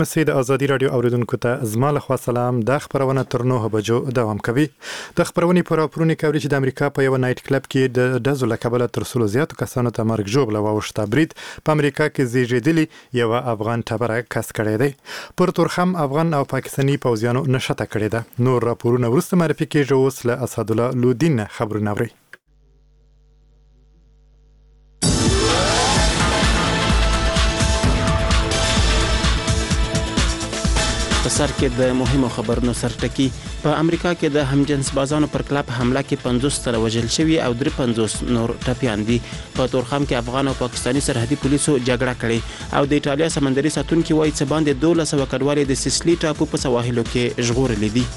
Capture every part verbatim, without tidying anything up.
مسید ازادي رادیو اوریدونکو ته زما له خوا سلام. د خبرونه تر نهه بجو دوام کوي. د خبرونې پر اپرونی کوي چې د امریکا په یو نایټ کلب کې د دزو لکبله تر څلو زیاتو کسانو ته مرګ ژوبله واوښته. برید په امریکا کې زیږیدلی یو افغان ټبره کس کړی دی. پر تورخم افغان او پاکستاني پوځیانو نشته کړی ده. نور راپورونه وروسته معرفي کیږي. اوس له اسدالله لودین خبرونه اوري. په سر کې د مهمو خبرونو سرټکی. په امریکا کې د همجنس بازانو پر کلب حمله کې پنځوس تنه وژل شوي او درې پنځوس نور ټپیان دي. په تورخم کې افغان او پاکستاني سرحدي پولیسو جګړه کړې او د ایټالیا سمندري ساتونکي وایي څه باندې دولس سوه کډوالې د سیسلی ټاپو په سواحلو کې ژغورلي دي.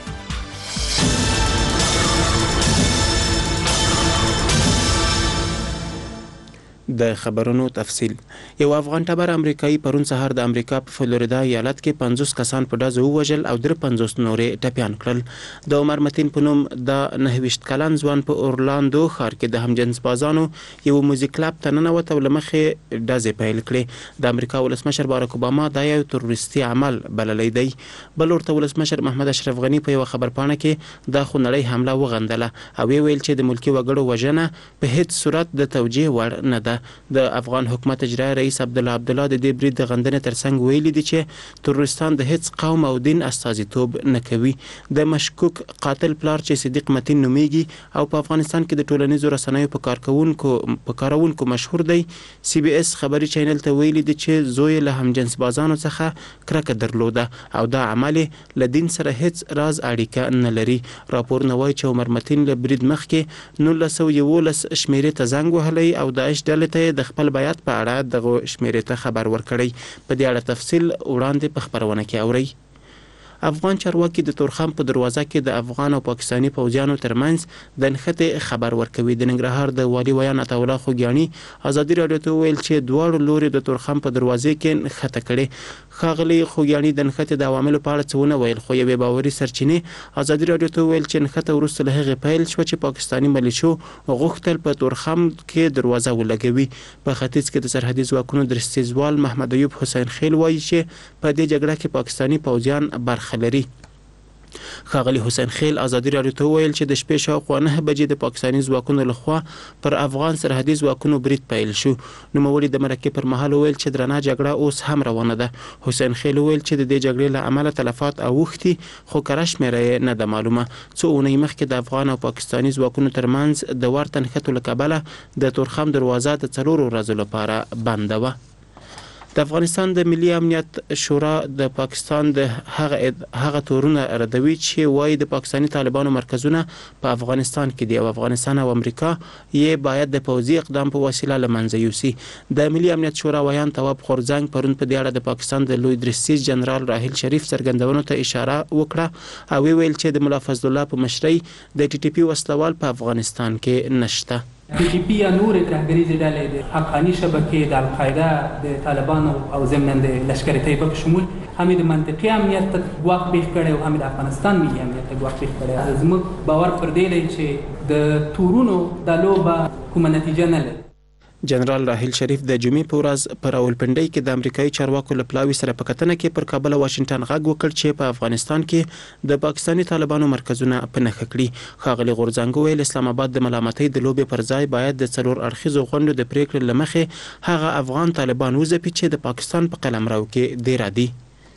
د خبرونو تفصیل. یو افغان ټبر امریکایي پرون سهار د امریکا په فلوریدا ایالت کې پنځوس کسان په ډزو ووژل او درې پنځوس نورې ټپیان کړل. د عمر متین په نوم د نهه ویشت کلن ځوان په اورلاندو ښار کې د همجنس بازانو یو موزیک کلب ته ننوت او له مخې ډزې پیل کړې. د امریکا ولسمشر باراک اوباما دا یو تروریستي عمل بللی دی. بل ورته ولسمشر محمد اشرف غني په یو خبرپاڼه کې د خونړۍ حمله وغندله او ویل چې د ملکی وګړو وژنه په هیڅ صورت د توجیه وړ نه ده. د افغان حکومت اجرایي رئیس عبدالله عبدالله د دې برید د غندنې ترڅنګ ویلي دي چې تروریستان د هیڅ قوم او دین استازیتوب نه کوي. د مشکوک قاتل پلار چې صدیق متین نومیږي او په افغانستان کې د ټولنیزو رسنیو په کارکونکو په کارونکو مشهور دی، سی بي اس خبري چینل ته ویلي دي چې زوی له همجنس بازانو څخه کرکه درلوده او دا عمل له دین سره هیڅ راز اړیکه نه لري. راپورونه وایي چې عمر متین له برید مخکې نولس سوه یولس شمیرې ته زنګ وهلی او داعش ډلې ته د خپل بیعت په اړه دغه شمیرې ته خبر ورکړی. په دې اړه تفصیل وړاندې په خبرونه کې اورئ. افغان چارواکي د تورخم په دروازه کې د افغان او پاکستاني پوځیانو ترمنځ د نښتې خبر ورکوي. د ننګرهار د والي ویان عطاالله خوږیاڼي ازادي راډیو ته وویل چې دواړو لوري د تورخم په دروازې کې نښته کړې. ښاغلي خوږیاڼي د نښتې د عواملو په اړه څه ونه ویل، خو یوې باوري سرچینې ازادي راډیو ته وویل چې نښته وروسته له هغې پیل شوه چې پاکستاني ملیشو غوښتل په تورخم کې دروازه ولګوي. په ختیځ کې د سرحدي ځواکونو درستیزوال محمد ایوب حسین خیل وایي چې په دې جګړه کې پاکستاني پوځیان برخه لري. ښاغلي حسین خیل ازادي راډیو ته وویل چې د شپې شاوخوا نهه بجې د پاکستاني ځواکونو لخوا پر افغان سرحدي ځواکونو برید پیل شو. نوموړي د مرکې پر مهال وویل چې درنه جګړه اوس هم روانه ده. حسین خیل وویل چې د دې جګړې له امله تلفات اوښتي خو کره شمېره یې نه ده معلومه. څو اونۍ مخکې د افغان او پاکستاني ځواکونو ترمنځ د ورته نښتو له کبله د تورخم دروازه د څلورو ورځو لپاره بنده وه. د افغانستان د ملي امنیت شورا د پاکستان د هغه هغه تورونه ردوي چې وایي د پاکستاني طالبانو مرکزونه په افغانستان کې دي او افغانستان او امریکا یې باید د پوځي اقدام په وسیله له منځه یوسي. د ملي امنیت شورا ویان تواب خورزنګ پرون په دې اړه د پاکستان د لوی درستیز جنرال راحیل شریف څرګندونو ته اشاره وکړه او ویل چې د ملا فضل الله په مشرۍ د ټي ټي پي وسلوال په افغانستان کې نشته. ټي ټي پي یا نور ترهګریزې ډلې د حقاني شبکې د القاعده د طالبانو او ضمناً د لشکر طیبه په شمول هم د منطقي امنیت ته ګواښ پېښ کړی او هم د افغانستان ملي امنیت ته ګواښ پېښ کړی. زموږ باور پر دې دی چې د تورونو دا لوبه کومه نتیجه نه لري. جنرال راحیل شریف د جمعې په ورځ په راولپنډۍ کې د امریکایي چارواکو له پلاوي سره په کتنه کې پر کابل او واشنگټن غږ وکړ چې په افغانستان کې د پاکستاني طالبانو مرکزونه په نښه کړي. ښاغلي غورځنګ ویل اسلام آباد د ملامتۍ د لوبې پر ځای باید د څلور اړخیزو غونډو د پریکړې له مخې هغه افغان طالبان وځپي چې د پاکستان په قلمرو کې دیره دي.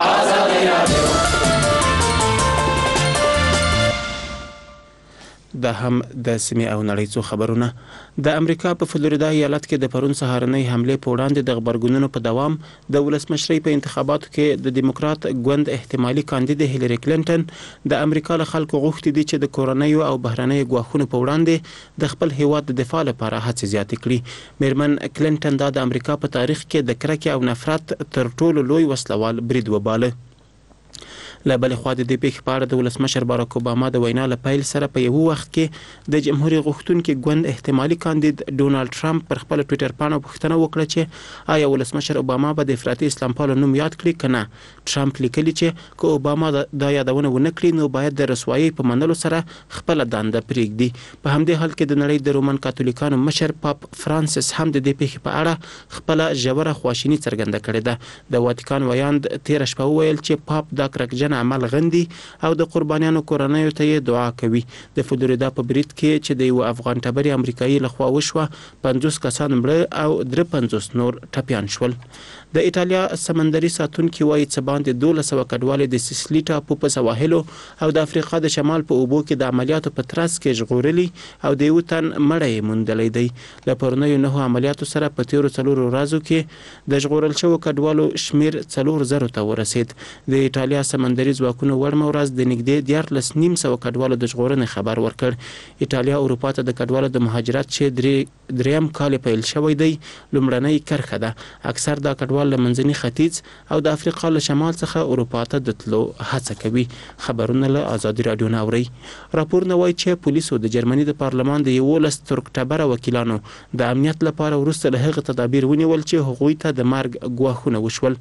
دا هم د سیمې او نړۍ څو خبرونه. د امریکا په فلوریدا ایالت کې د پرون سهارنۍ حملې په وړاندې د غبرګونونو په دوام د ولسمشرۍ په انتخاباتو کې د دیموکرات ګوند احتمالي کاندید هیلری کلینټن د امریکا له خلکو غوښتي دي چې د کورنیو او بهرنیو ګواښونو په وړاندې د خپل هیواد د دفاع لپاره هڅې زیاتې کړي. میرمن کلینټن دا د امریکا په تاریخ کې د کرکې او نفرت تر ټولو لوی وسلوال برید وباله. له بل خوا د دې پیښې په اړه د ولسمشر باراک اوباما د وینا له پیل سره په یو وخت کې د جمهوریت غوښتونکي ګوند احتمالي کاندید ډونالد ټرمپ پر خپل ټوئیټر باندې پوښتنه وکړه چې آیا ولسمشر اوباما به د افراطي اسلام پالو نوم یاد کړي کنه. ټرمپ لیکلی چې که اوباما دا یادونه ونه کړي نو باید د رسوایی په منلو سره خپل دنده پرېږدي. په همدې حال کې د نړۍ د رومن کاتولیکانو مشر پاپ فرانسیس هم د دې پیښې په اړه خپل ژوره خواشیني څرګنده کړې ده. د واتیکان ویاند تیر شپه وویل چې پاپ دا کرکجن عمل غندي او د قربانیانو کورنیو ته یې دعا کوي. د فلوریدا په برید کې چې د یو افغان ټبري امریکایي لخوا وشوه پنځوس کسان مړه او درې پنځوس نور ټپیان شول. د ایټالیا سمندري ساتونکي وایي چې باندې دولس سوه کډوالې د سیسلی ټاپو په سواحلو او د افریقا د شمال په اوبو کې د عملیاتو په ترڅ کې ژغورلي او د یو تن مړی یې موندلی دی. له پرونیو نهو عملیاتو سره په تیرو څلورو ورځو کې د ژغورل شوو کډوالو شمیر څلور زرو ته ورسید. د ایټالیا سمندري ځواکونو وړمه ورځ د نږدې دیارلس نیم سوه کډوالو د ژغورنې خبر ورکړ. ایټالیا اروپا ته د کډوالو د مهاجرت چې درې دریم کال پیل شوی دی لومړنۍ کرښه ده. اکثر دا کډوال له منځني ختیځ او د افریقا له شمال څخه اروپا ته د تلو هڅه کوي. خبرونه له آزادي راډیو نه اورئ. راپورونه وایي چې پولیسو د جرمني د پارلمان د یولس ترک ټبره وکیلانو د امنیت لپاره وروسته له هغه تدابیر ونیول چې هغوی ته د مرګ ګواښونه وشول.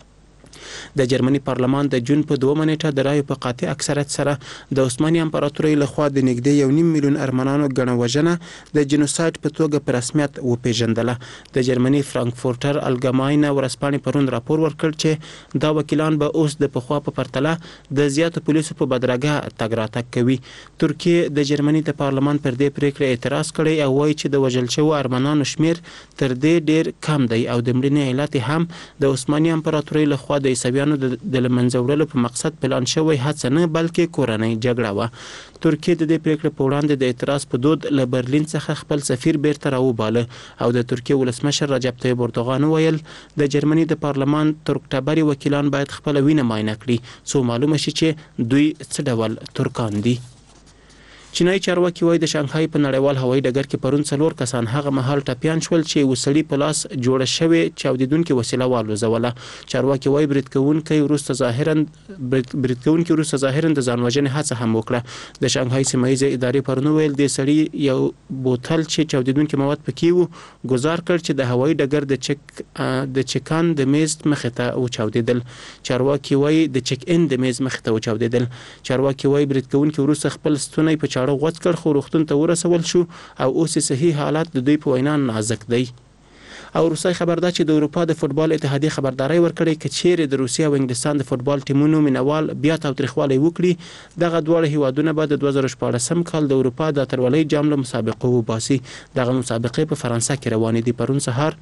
د جرمني پارلمان د جون په دوه نیټه د رایو په قاطع اکثریت سره د عثماني امپراتورۍ لخوا د نږدې یو نیم میلیون ارمنانو ګڼه وژنه د جنوساید په توګه په رسمیت وپیژندله. د جرمني فرانکفورټر الګماینه ورځپاڼې پرون راپور ورکړ چې دا وکیلان به اوس د پخوا په پرتله د زیاتو پولیسو په بدرګه تګ راتګ کوي. ترکیه د جرمني د پارلمان پر دې پریکړه اعتراض کړی او وایي چې د وژل شوو ارمنانو شمیر تر دې ډیر کم دی او د مړینې علت هم د عثماني امپراتورۍ لخوا د عیسویانو د لمنځه وړلو په مقصد پلان شوی هڅه نه بلکې کورنۍ جګړه وه. ترکیه د دې پریکړې په وړاندې د اعتراض په دود له برلین څخه خپل سفیر بیرته راوباله او د ترکیه ولسمشر رجب طیب اردوغان وویل د جرمني د پارلمان ترک ټبري وکیلان باید خپل وینه معاینه کړي څو معلومه شي چې دوی څه ډول ترکان دي. چینایي چارواکي وایي د شانګهای په نړیوال هوایي ډګر کې پرون څلور کسان هغه مهال ټپیان شول چې وسړي په لاس جوړه شوې چاودیدونکې وسیله والوزوله. چارواکي وایي برید کوونکی وروسته ظاهرا برید کوونکی وروسته ظاهرا د ځان وژنې هڅه هم وکړه. د شانګهای سیمه ییزې ادارې پرون ویل د سړي یو بوتل چې چاودیدونکي مواد پکې وو ګزار کړ چې د هوایي ډګر د چک د چکان د میز مخې ته وچاودیدل. چارواکي وایي د چک ان د میز مخې ته وچاودیدل. چارواکي وایي برید کوونکی وروسته خپل ستونی په غوڅ کړ خو روغتون ته ورسول شو او اوس صحیح حالت د دوی په وینا نازک دی. او روسي خبر ده چې د اروپا د فوتبال اتحادیه خبرداري ورکړې چې چیرې د روسیې او انګلستان د فوتبال ټیمونو مینوال بیا تاوتریخوالی وکړي دغه دواړه هیوادونه به د دوه زره شپاړسم کال د اروپا د اترولۍ جام له مسابقو وباسي. دغه مسابقې په فرانسه کې روانې دي. پرون سهار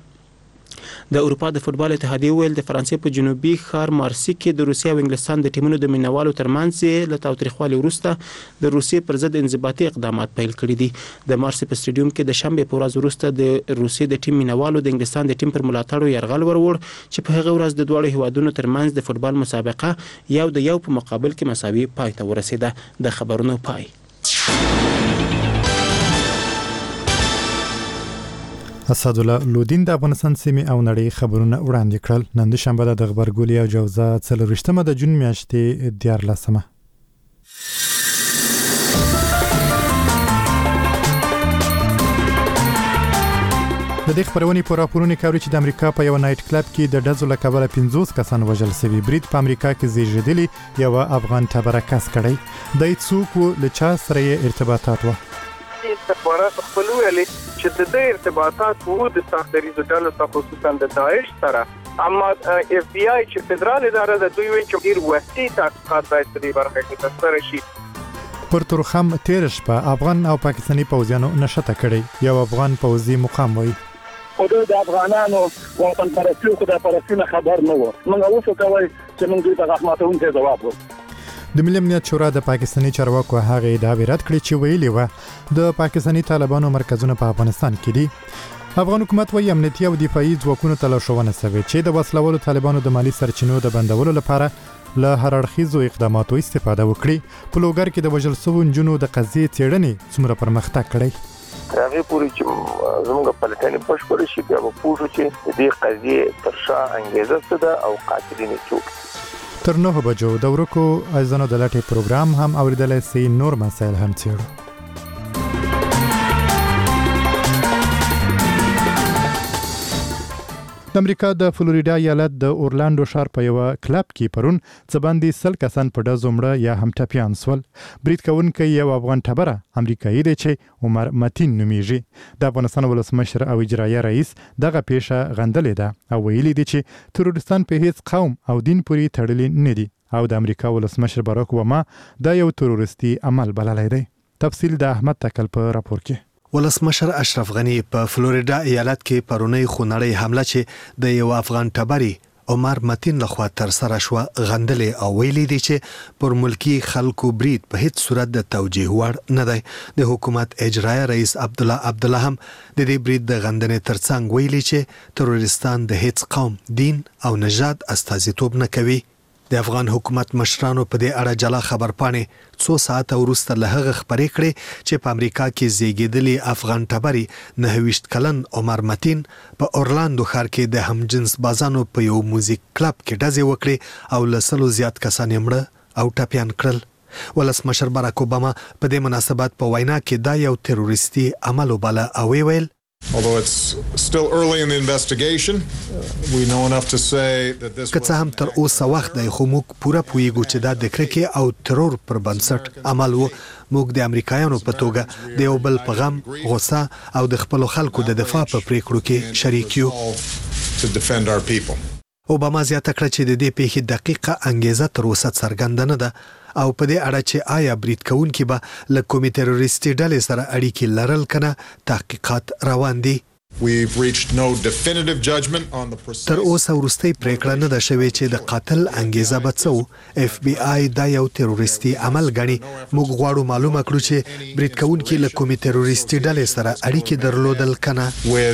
د اروپا د فوتبال اتحادیه ویل د فرانسې په جنوبي ښار مارسی کې د روسیې او انګلستان د ټیمونو د مینوالو ترمنځ له تاوتریخوالي وروسته د روسیې پر ضد انضباطي اقدامات پیل کړي دي. د مارسی په سټیډیوم کې د شنبې په ورځ وروسته د روسیې د ټیم مینوالو د انګلستان د ټیم پر ملاتړو یرغل ورور چې په هغه ورځ د دواړو هیوادونو ترمنځ د فوتبال مسابقه یو د یو په مقابل کې مساوي پای ته ورسیده. د خبرونو پای. اسدالله لودین د افغانستان سیمې او نړۍ خبرونه وړاندې کړل. نن د شنبه د غبرګولي او جوزا څلورشتمه د جون میاشتې دیارلسمه. د دې خبرونې په راپورونو کې چې د امریکا په یو نایټ کلب کې د ډزو له کبله پنځوس کسان وژل شوي. برید په امریکا کې زیږیدلی یو افغان ټبره کس کړی. د څوک له چا سره ارتباطات و استخبارات خپل ویلي چې د دې ارتباطات وو د ساختري ډلو څخه خصوصا د داعش سره. اما اف بی آی چې فدرال اداره د دوی ویل چې ډیر وسیع تحقیقات باید په دې برخه کې ترسره شي. پر تورخم تیر شپه افغان او پاکستاني پوځیانو نشته کړی. یو افغان پوځي مقام وایي خو د افغانانو وطن پرستي خو د پرستي خبر نه و. موږ اوس کوي چې موږ دې ته غاښماتونکي ځواب ورکړو. د ملي امنیت شورا د پاکستاني چارواکو هغه ادعا رد کړې چې ویلي و د پاکستاني طالبانو مرکزونه په افغانستان کې دي. افغان حکومت وايي امنیتي او دفاعي ځواکونو ته لارښوونه شوې چې د وسلوالو طالبانو د مالی سرچینو د بندولو لپاره له هر اړخیزو اقداماتو استفاده وکړي. په لوګر کې د وژل شوو نجونو د قضیې څېړنې څومره پرمختګ کړی هغه پوری چې زموږ په لټانې بشپړ شي بیا به پوه شو چې دې قضیې تر شا انګیزه څه ده او قاتلین څوک. تر نهه بجو د ورکو ازانو د لټي پروګرام هم اوریدلای سي نور مسایل هم څیړو. د امریکا د فلوریډا ایالت د اورلاندو ښار په یو کلب کې پرون څه باندې سل کسان په ډزو مړه یا هم ټپیان سول. برید کوونکی یو افغان ټبره امریکایي دی چې عمر متین نومیږي. د افغانستان ولسمشر او اجرایه رئیس دغه پیښه غندلې ده او ویلي دی چې تروریستان په هیڅ قوم او دین پورې تړلي نه دي او د امریکا ولسمشر باراک اوباما دا یو تروریستي عمل بللی دی. تفصیل د احمد تکل په راپور کې. ولسمشر اشرف غنی په فلوریډا ایالت کې پرونی خونړی حمله چې د یو افغان ټبري عمر متین لخوا تر سره شو غندلې او ویلي دي چې پر ملکی خلکو برید په هیڅ صورت د توجیه وړ نه دی. د حکومت اجرایه رئیس عبد الله عبد الله هم د دې برید د غندنې ترڅنګ ویلي چې تروریستان د هیڅ قوم، دین او نژاد استازیتوب نه کوي. د افغان حکومت مشرانو په دې اړه جلا خبرپاڼې څو ساعته وروسته له هغه خبرې کړې چې په امریکا کې زیږیدلی افغان ټبري نهه ویشت کلن عمر متین په اورلاندو ښار کې د همجنس بازانو په یو موزیک کلب کې ډزې وکړې او له سلو زیات کسان یې مړه او ټپیان کړل. ولسمشر باراک اوباما په دې مناسبت په وینا کې دا یو تروریستي عمل وباله او ویل Although it's still early in the investigation, we know enough to say that this که څه هم تر اوسه وخت دی خو موږ پوره پوهیږو چې دا د کرکې او ترور پر بنسټ عمل و. موږ د امریکایانو په توګه د یو بل په غم، غوسه او د خپلو خلکو د دفاع په پریکړو کې شریک یو. اوباما زیاته کړه چې د دې پیښې دقیقه انګیزه تر اوسه څرګنده نه ده او په دې اړه چې آیا برید کوونکي به له کومې تروریستي ډلې سره اړیکې لرل کنه تحقیقات روان دي. تر اوسه وروستۍ پریکړه نه ده شوې چې د قاتل انګیزه به څه و. اف بی آی دا یو تروریستي عمل ګڼي. موږ غواړو معلومه کړو چې برید کوونکي له کومې تروریستي ډلې سره اړیکې درلودل کنه.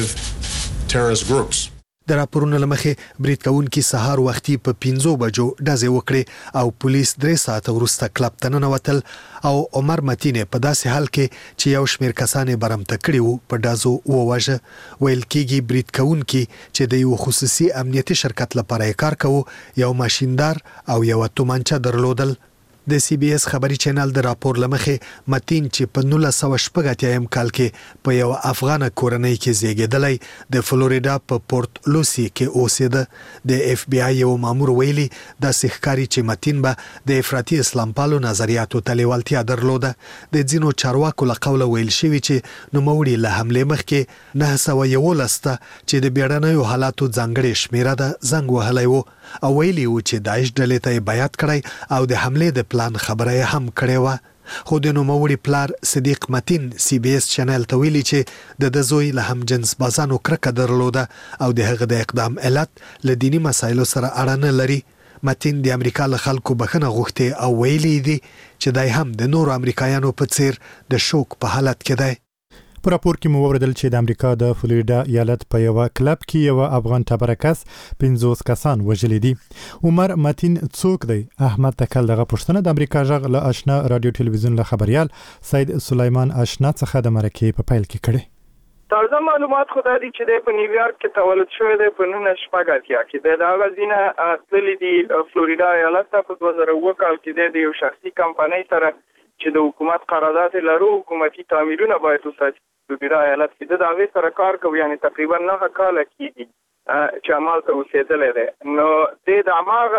د راپورونو له مخې برید کوونکي سهار وختي په پنځو بجو ډزې وکړې او پولیس درې ساعته وروسته کلب ته ننوتل او عمر متین په داسې حال کې چې یو شمېر کسان یې برمته کړي وو په ډزو ووژه. ویل کېږي برید کوونکي چې د یو خصوصي امنیتي شرکت لپاره یې کار کوو یو ماشیندار او یوه تومانچه درلودل. د سی بی اس خبري چینل د راپور لمخې متین چې په نولس سوه شپږ اتیایم کال کې په یو افغان کورنۍ کې زیږیدلی د فلوریډا په پورت لوسی کې اوسېده. د اف بی آی یو مامور ویلي داسې ښکاري چې متین به د افراطي اسلام پالو نظریاتو ته لیوالتیا درلوده. د ځینو چارواکو له قوله ویل شوي چې نوموړي له حملې مخکې نهه سوه یولس ته چې د بیړنیو حالاتو ځانګړې شمیره ده زنګ وهلی و او ویلي و چې داعش ډلې ته یې بیعت کړی او د حملې د پلان خبره یې هم کړې وه. خو د نوموړي پلار صدیق متین سی بی اس چینل ته ویلي چې د ده زوی له همجنس بازانو کرکه درلوده او د هغه د اقدام علت له دیني مسایلو سره اړه نه لري. متین د امریکا له خلکو بخښنه غوښتې او ویلي دي چې دی هم د نورو امریکایانو په څیر د شوک په حالت کې دی. په راپور کې مو وویل چې د امریکا د فلوریډا ایالت په یو کلب کې یو افغان ټبره کس پنځوس کسان وژلي دي. عمر متین څوک دی؟ احمد تکل دغه پوښتنه د امریکا غږ له آشنا رادیو ټلویزیون له خبريال سید سلیمان آشنا څخه د مرکې په پیل کې کړي. تازه معلومات خو دا دي چې په نیویارک کې تولد شوی دی په نولس شپږ اتیا کې. د هغه ځینه تللی دي فلوریډا ایالت ته په دوه زره اووه کال کې د یو شخصي کمپنۍ سره چې د حکومت قرارداد لرو حکومتي تعمیرونه باید وساتي. فلوریډا ایالت کې د هغې سره کار کوي، یعنی تقریبا نهه کاله کېږي چې همالته اوسېدلی دی. نو دی د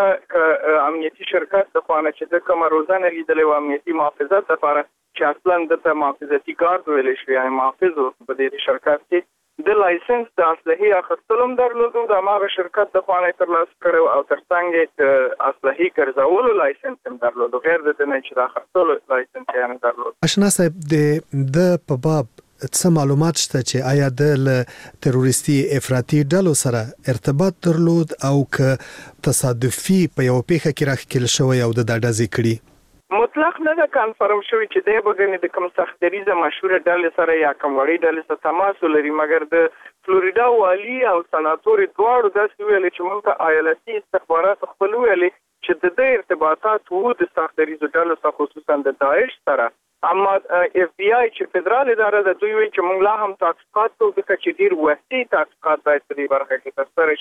هماغه امنیتي شرکت د خوا نه چې ده کومه روزنه لیدلې وه امنیتي محافظت دپاره چې اصلا دته محافظتي ګارد ویلی شو، یعنی محافظ و په دې شرکت کې. د لایسنس د اسلحې اخیستلو هم درلودو، د هماغه شرکت د خوا نه یې ترلاسه کړی او تر څنګ یې اسلحې ګرځولو لایسنس هم درلودو، غیر د دې نه چې د اخیستلو لایسنس یې نه درلود. اشنا صاحب د د په باب څه معلومات شته چې آیا د له تروریستي افراطي ډلو سره ارتباط درلود او که تصادفي په یو پیښه کې راښکل شوی او د دا ډزې کړي؟ مطلق نه ده کنفرم شوی چې دی به ګنې د کوم سختدریزه مشهوره ډلې سره یا کوم وړې ډلې سره تماس ولري، مګر د فلوریډا والي او سناتور دواړو داسې ویلې چې موږ ته ایالتي استخبارات خپل ویلې چې د دې ارتباطات وو د سختدریزو ډلو سره خصوصا د داعش سره. اما اف بی آی چې فدرال اداره ده دوی وایي چې موږ لا هم تحقیقات کوو ځکه چې ډېر وختي تحقیقات باید په دې برخه کې ترسره شي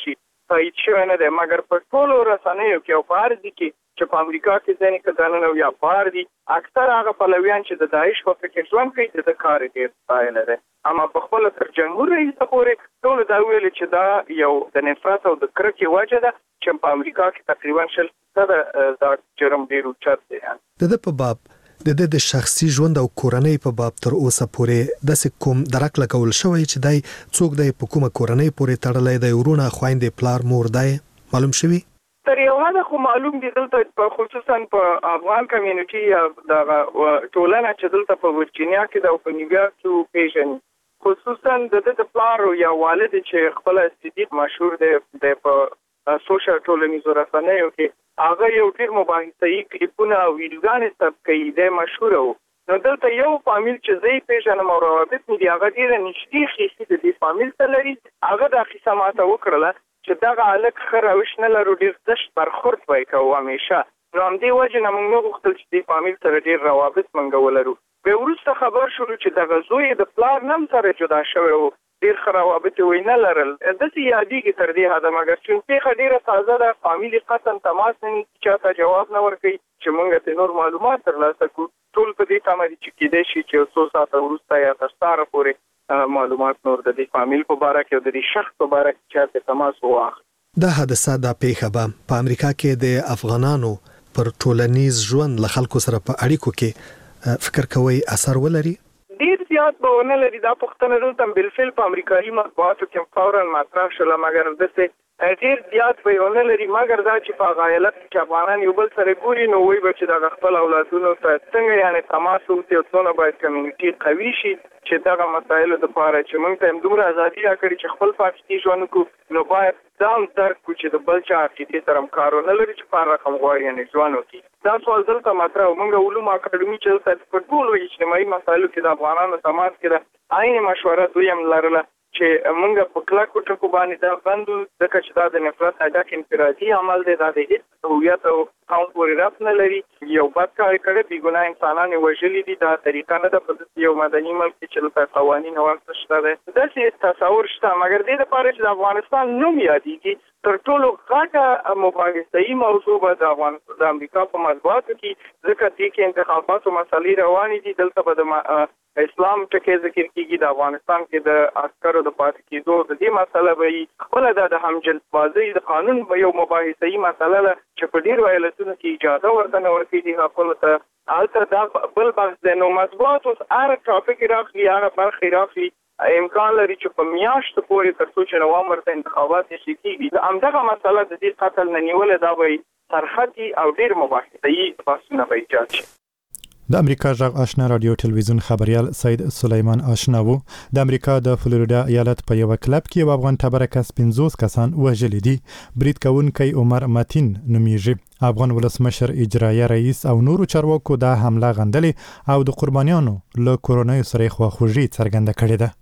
تایید شوی نه دی، مګر په ټولو رسنیو کې او په هر ځای کې چې په امریکا کې ځینې کسانونه یا بهر دي، اکثر هغه پلویان چې د داعش په فکر ژوند کوي د کار ډېر ستایلی دی. اما په خپله تر جمهور رئیس پورې ټولو دا ویلي چې دا یو د نفرت او د کرکې وجه ده چې په امریکا کې تقریبا شل فیصده دا جرم ډېر اوچت دی. د ده په باب د ده د شخصي ژوند او کورنۍ په باب تر اوسه پورې داسې کوم درک لګول شوی چې دی څوک دی په کومه کورنۍ پورې تړلی دی، ورونه، خویندې، پلار، مور دی معلوم شوي؟ تر یو حده خو معلوم دي. دلته خصوصا په افغان کمیونټي یا دغه ټولنه چې دلته په ورجینیا کې ده او په نیویارک کې پیژني، خصوصا د ده د پلار یا والد چې خپله صدیق مشهور دی دی په سوشل ټولنیزو رسنیو کې، هغه یو ډېر مباحثه‌یي کلیپونه او ویډیوګانې ثبت کوي، دی مشهوره و. نو دلته یو فامیل چې زه یې پیژنم او روابط مې دي، هغه ډېره نږدې ښیښې د دې فامیل ته لري. هغه دا کیسه ماته وکړله چې دغه هلک ښه روش نه لرو، ډېر زشت برخورد به یې کوو همیشه. نو همدې وجې نه موږ نه غوښتل چې دې فامیل سره ډېر روابط موږ ولرو. بیا وروسته خبر شولو چې دغه زوی یې د پلار نه هم سره جدا شوی و، ډېر ښه روابط یې وی نه لرل. داسې یادېږي تر دې حده، مګر چون پېښه ډېره تازه ده، فامیل یې قطعا تماس نه نیسي، چا ته جواب نه ورکوي چې موږ ترې نور معلومات ترلاسه کړو. ټول په دې تمه دي چې کېدای شي چې یو څو ساعته وروسته یا تر سهاره پورې معلومات نور د دې فامیل په باره کې او د دې شخص په باره کې چا ته تماس واخلي. دا حادثه دا پیښه به په امریکا کې د افغانانو پر ټولنیز ژوند له خلکو سره په اړیکو کې فکر کوئ اثر ولري؟ ډېر زیات به ونه لري. دا پوښتنه دلته بالفعل په امریکایي مطبوعاتو کې فورا مطرح شوله، مګر داسې ډېر زیات به یې ونه لري. مګر دا چې په هغه ایالت کې افغانان یو بل سره ګوري، نو وایي به چې دغه خپل اولادونو ته څنګه یعنې تماس وکړي او څونه باید کمیونټي قوي شي چې دغه مسایلو دپاره چې موږ ته هم دومره ازادي راکړي چې خپل پاکستي ژوند وکړو، نو باید دا هم درک کړو چې د بل چا عقیدې سره هم کار ونه لري چې په هر رقم غواړي یعنې ژوند وکړي. دا سوال دلته مطرح و. موږ علوم اکاډمي چې دلته په ټولو اجتماعي مسایلو کې د افغانانو تماس کې ده، عین مشوره دوی هم لرله چې موږ په کلکو ټکو باندې دا بندو، ځکه چې دا د نفرت ډک انفرادي عمل دی، دا د هېڅ هویت او قوم پورې ربط نه لري. یو بد کار یې کړی، بېګناه انسانان یې وژلي دي. دا طریقه نه ده په داسې یو مدني ملک کې چې دلته قوانین او هر څه شته دی. داسې تصور شته، مګر دې دپاره چې د افغانستان نوم یادېږي، تر ټولو غټه مباحثه‌یي موضوع به د افغان د امریکا په مطبوعاتو کې، ځکه دې کې انتخاباتو مسلې روانې دي. دلته به د اسلام ټکی ذکر کېږي، د افغانستان کې د عسکرو د پاتې کېدو د دې مسله به وي. خپله دا د همجنسبازۍ د قانون به یو مباحثه‌یي مسله ده چې په ډېرو ایالتونو کې اجازه ورته نه ورکوي دې خپلو ته. هلته دا بل بحث دی. نو مطبوعات اوس هغه ټاپک راخلي، هغه برخې راخلي، امکان لري چې په میاشتو پورې تر څو چې نوام ورته انتخابات شي کېږي، همدغه مسله د دې قتل نه نیولې دا به سرحدي او ډېر مباحثه‌یي بحثونه به ایجاد شي. د امریکا غږ آشنا رادیو ټلویزیون خبریال سید سلیمان آشنا وو. د امریکا د فلوریدا ایالت په یو کلب کې یو افغان تبره کس پنځوس کسان وژلي دي. برید کوونکی عمر متین نومیږي. افغان ولسمشر اجرایه رئیس او نورو چارواکو دا حمله غندلې او د قربانیانو له کورنیو سره خواخوږي څرګنده کړې ده.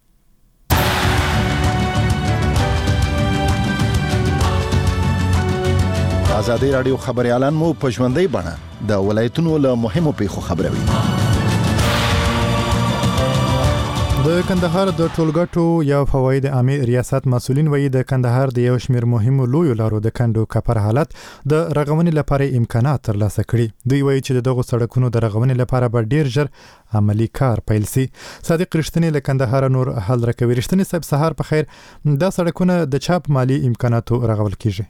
آزادی رادیو خبریالان مو په ژوندۍ بڼه د ولایتونو له مهمو پیښو خبروي. د کندهار د ټولګټو یا فواید عامه ریاست مسولین وایي د کندهار د یو شمیر مهمو لویو لارو د کندو کپر حالت د رغونې لپاره امکانات ترلاسه کړي. دوی وایي چې دغه سړکونو د رغونې لپاره به ډیر ژر عملی کار پیل سي. صادق رښتینی له کندهار نور حل راکوي. رښتینی صاحب سهار په خیر. دا سړکونه د چاپ مالی امکاناتو رغول کیږي.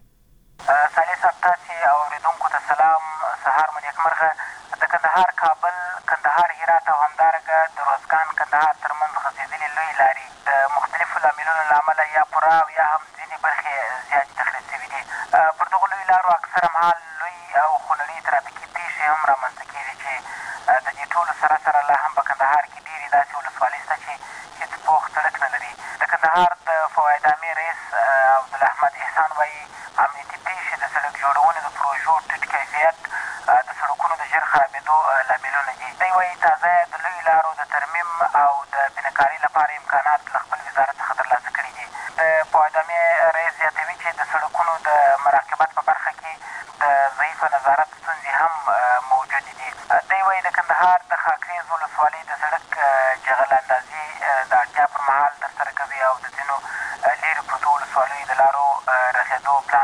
کندهار کابل، کندهار هرات او همدارنګه د روزګان کندهار ترمنځ غځېدلې لویې لارې د مختلفو لاملونو له امله یا پوره او یا هم ځینې برخې زیاتې تخریب شوي دي. پر دغو لویو لارو اکثره مهال لوی او خونړي ترافیکي پیښې هم رامنځته کېږي چې د دې ټولو سره سره لا هم په کندهار کې ډېرې داسې ولسوالۍ شته چې هېڅ پوخ سړک نه لري. د کندهار د فواید عامې رئیس عبدالاحمد احسان وایي امنیتي پیښې د سړک جوړونې د پروژو ټیټ کیفیت د سړکونو د ژر خرابېدو لاملونه دي. دوی وایي تازه د لویو لارو د ترمیم او د بینهکارۍ لپاره امکانات له خپل وزارت څخه ترلاسه کړي دي. د فواید عامې رئیس زیاتوي چې د سړکونو د مراقبت په برخه کې د ضعیفه نظارت ستونزې هم موجودې دي. دوی وایي د کندهار د خاکریز ولسوالۍ د سړک جغل اندازي د اړتیا پر مهال ترسره کوي او د ځینو لیرې پرتو ولسوالیو د لارو رغېدو پلان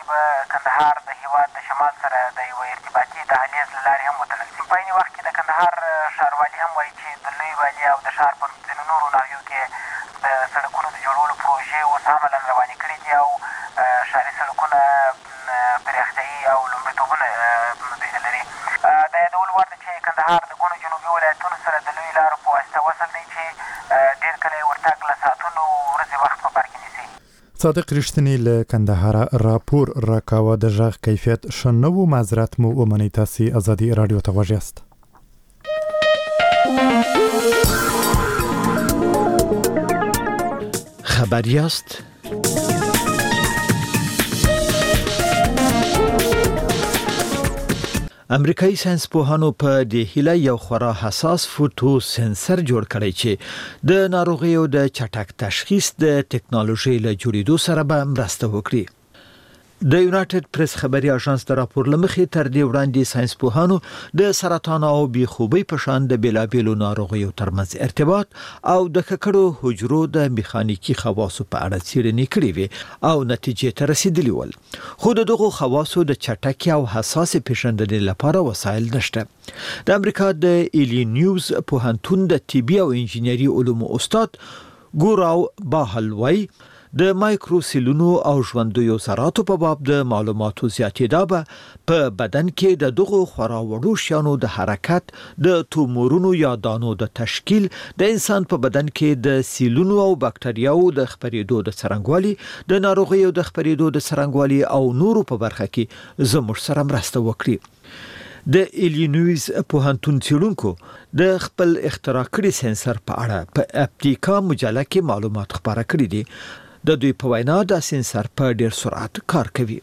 به کندهار د هیواد د شمال سره د یوه ارتباطي دهلیز له لارې هم وتړل شي. په عین وخت کې د کندهار ښاروالي هم وایي چې د لوی والي او د ښار په ځینو نورو ناحیو کې د سړکونو د جوړولو پروژې اوس عملاً روانې کړي دي او ښاري سړکونه پراختیايي او لومړیتوبونه دوی لري. د یادولو وړ ده چې کندهار د ګڼو جنوبي ولایتونو سره د لویو لارو په واسطه وصل دی چې ډېر کله یې ورتګ له ساعتونو ورځې وخت په بر کې نیسي. صادق رښتینی له کندهاره راپور راکاوه. د غږ کیفیت ښه نه و، معذرت مو ومنئ. تاسې ازادي راډیو ته غوږ یاست. خبر یاست؟ امریکایي ساينس پوهانو په دې هیله یو خورا حساس فوټو سنسر جوړ کړی چې د ناروغیو د چټک تشخیص د ټکنالوژي له جوړېدو سره به مرسته وکړي. د یونایټډ پریس خبري اژانس د راپور لمخې تر دې وړاندې ساينس پوهانو د سرطان او بې خوبۍ په شان د بیلابېلو ناروغیو ترمنځ ارتباط او د ککړو حجرو د میخانیکي خواصو په اړه څېړنې کړې وې او نتیجې ته رسیدلی ول. خو د دغو خواصو د چټکۍ او حساس پیژندنې لپاره وسایل نشته. د امریکا د ایلینیوز پوهنتون د طبي او انجینري علومو استاد ګوراو باهلوی د مایکرو سیلونو او ژوندیو ذراتو په باب د معلوماتو زیاتېدا به په بدن کې د دغو خورا وړو شیانو د حرکت، د تومورونو یا دانو د تشکیل، د انسان په بدن کې د سیلونو او بکټریاو د خپرېدو د څرنګوالي، د ناروغیو د خپرېدو د څرنګوالي او نورو په برخه کې زموږ سره مرسته وکړي. د ایلینویز پوهنتون څېړونکو د خپل اختراع کړي سنسر په اړه په اپتیکا مجله کې معلومات خپاره کړي دي. د دوی په وینا د سنسر په ډیر سرعت کار کوي.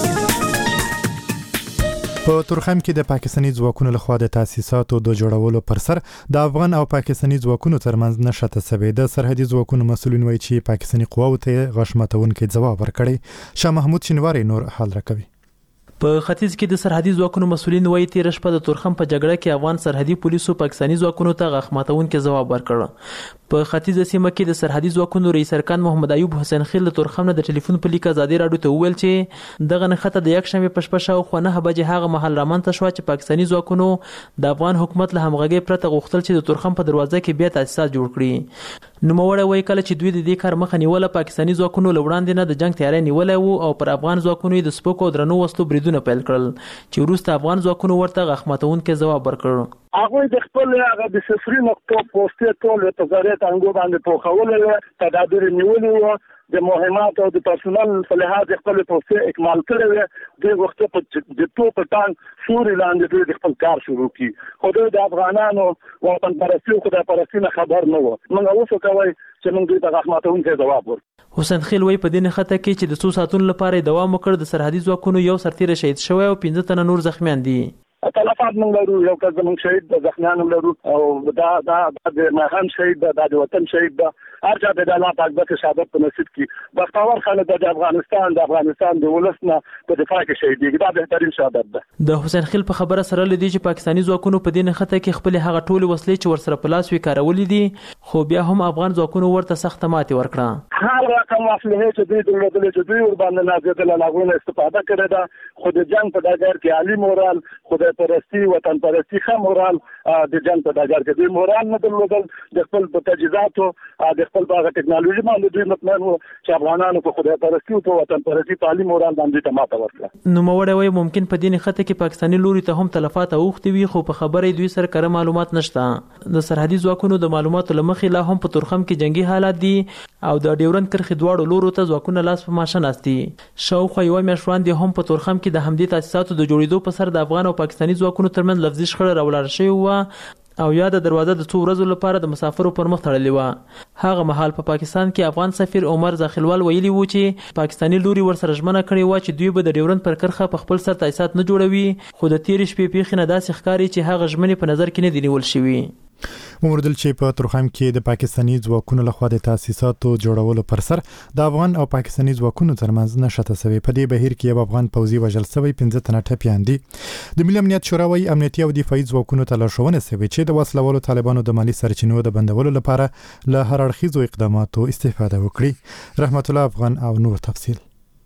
په تورخم کې د پاکستاني ځواکونو لخوا د تاسیساتو د جوړولو پر سر د افغان او پاکستاني ځواکونو ترمنځ نښته سوې. د سرحدي ځواکونو مسؤلین وایي چې پاکستاني قواوو ته غش ماتونکي ځواب ورکړی. شاه محمود شینواری نور حال راکوي. په ختیځ کې د سرحدي ځواکونو مسؤلین وایي تیر شپه د تورخم په جګړه کې افغان سرحدي پولیسو پاکستاني ځواکونو ته غخ ماتونکي ځواب ورکړ. په ختیځه سیمه کې د سرحدي ځواکونو رئیس ارکان محمد ایوب حسین خیل د تورخم نه د ټلیفون په لیک ازادي راډیو ته وویل چې دغه نښته د یک شنبه په شپه شاوخوا نه بجې هغه مهال رامنځته شوه چې پاکستاني ځواکونو د افغان حکومت له همغږۍ پرته غوښتل چې د تورخم په دروازه کې بیا تاسیسات جوړ کړي. نوموړی وایي کله چې دوی د دې کار مخه نیوله پاکستاني ځواکونو له وړاندې نه د جنګ تیاری نیولی و او پر افغان ځواکونو یې د سپکو او درنو وسلو بریدونه پیل کړل چې وروسته افغان ځواکونو ورته غخ ماتونکی ځواب ورکړ. هغوی د خپل هغه د صفري نقطو پوستې ټول په ضرورت انګو باندې پوښولې، تدابیر نیولي وو، د مهمات او د پرسونل په لحاظ خپل پوستې اکمال کړی وو. دوی غوښتل په د توپ ټانک سوري لاندې دوی د خپل کار شروع کړي. خو دوی د افغانانو وطن پرستي او خدای پرستي نه خبر نه وو. موږ اوس کوي چې موږ دوی ته غخ ماتونکی ځواب ورکړو. حسین خیل وایي په دې نښته کې چې د څو ساعتونو لپاره دوام وکړ د سرحدي ځواکونو یو سرتیری شهید شوی او پنځه تنه نور زخمیان دي. تلفات موږ لرو، یو کس زموږ شهید د زخمیان لرو او دا دا د ماهم شهید د د وطن شهید د هر چا د الله پاک د شهادت په نصیب کړي. بختور خلک د افغانستان د افغانستان د ولسنه په دفاع کې شهید دي. دا بهترین شهادت ده. د حسین خیل په خبره سره لدی چې پاکستاني ځواکونو په دې نښته کې خپل هغه ټول وسلې چې ورسره په لاس وی کارولې دي، خو بیا هم افغان ځواکونو ورته سخت ماتې ورکړه. هر رقم وسلې چې دوی درلودل چې دوی ور باندې نازېدل هغه استفاده کړې ده. خو د جنگ په ډګر کې عالی مورال، خدای پرستی، وطن پرستی ښه مورال د جنگ په ډګر کې دوی مورال نه درلودل. د خپل په تجهیزاتو د خپل په ټکنالوژي باندې دوی مطمئن وو چې افغانانو په خدای پرستی او په وطن پرستی تعلیم مورال باندې ته ماته ورکړه. نوموړی وایي ممکن په دې نښته کې پاکستاني لوري ته هم تلفات اوښتي وي، خو په خبره دوی سره کره معلومات نشته. د سرحدي ځواکونو د معلوماتو له مخې لا هم په تورخم کې جنگي حالات دي او د ډیورند کرښې دواړو لورو ته ځواکونه لاس په ماشه ناست دي. شاوخوا یوه میاشت وړاندې هم په تورخم کې د همدې تاسیساتو د جوړېدو په سر د افغان او پاکستاني ځواکونو ترمنځ لفظي شخړه راولاړه شوې وه او یا د دروازه د څو ورځو لپاره د مسافرو پر مخ تړلې وه. هغه مهال په پا پاکستان کې افغان سفیر عمر زاخیلوال ویلي وو چې پاکستاني لوري ورسره ژمنه کړې وه چې دوی به د ډیورند پر کرښه په خپل سر تاسیسات نه جوړوي، خو د تېرې شپې پیښې نه داسې ښکاري چې هغه ژمنې په نظر کې نه دي نیول شوي. وموندل چې په تورخم کې د پاکستاني ځواکونو لخوا د تاسیساتو جوړولو پر سر د افغان او پاکستاني ځواکونو ترمنځ نښته سوې. په دې بهیر کې یو افغان پوځي وژل سوی، پنځه تنه ټپیان دي. د ملي امنیت شورا وايي امنیتي او دفاعي ځواکونو ته لارښوونه سوې چې د وسلوالو طالبانو د مالی سرچینو د بندولو لپاره له هر اړخیزو اقداماتو استفاده وکړي. رحمت الله افغان او نور تفصیل.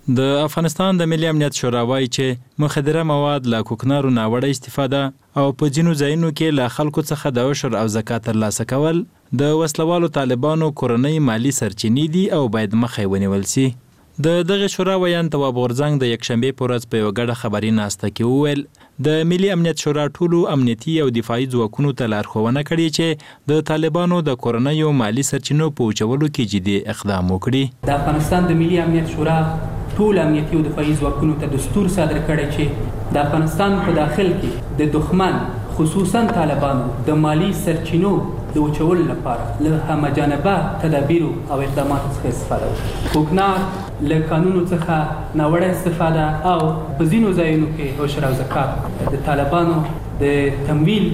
د افغانستان د ملي امنیت شورا وایي چې مخدره مواد له کوکنارو ناوړه استفاده او په ځینو ځایونو کې له خلکو څخه د عشر او زکات ترلاسه کول د وسلوالو طالبانو کورنۍ مالی سرچینې دي او باید مخې ونیول شي. د دغه شورا ویان تواب غورځنګ د یکشنبې په ورځ په یوه ګډه خبري ناسته کې وویل د ملي امنیت شورا ټولو امنیتي او دفاعي ځواکونو ته لارښوونه کړې چې د طالبانو د کورنیو مالی سرچینو په وچولو کې جدي اقدام وکړي. د افغانستان د ملي امنیت شورا ټول امنیتي او دفاعي ځواکونو ته دستور صادر کړی چې د افغانستان په داخل کې د دښمن خصوصا طالبانو د مالی سرچینو د وچولو لپاره له همجانبه تدابیر او اقدامات څخه استفاده وکړي. کوکنار له قانونو څخه ناوړه استفاده او په ځینو ځایونو کې عشر او زکات د طالبانو د تمویل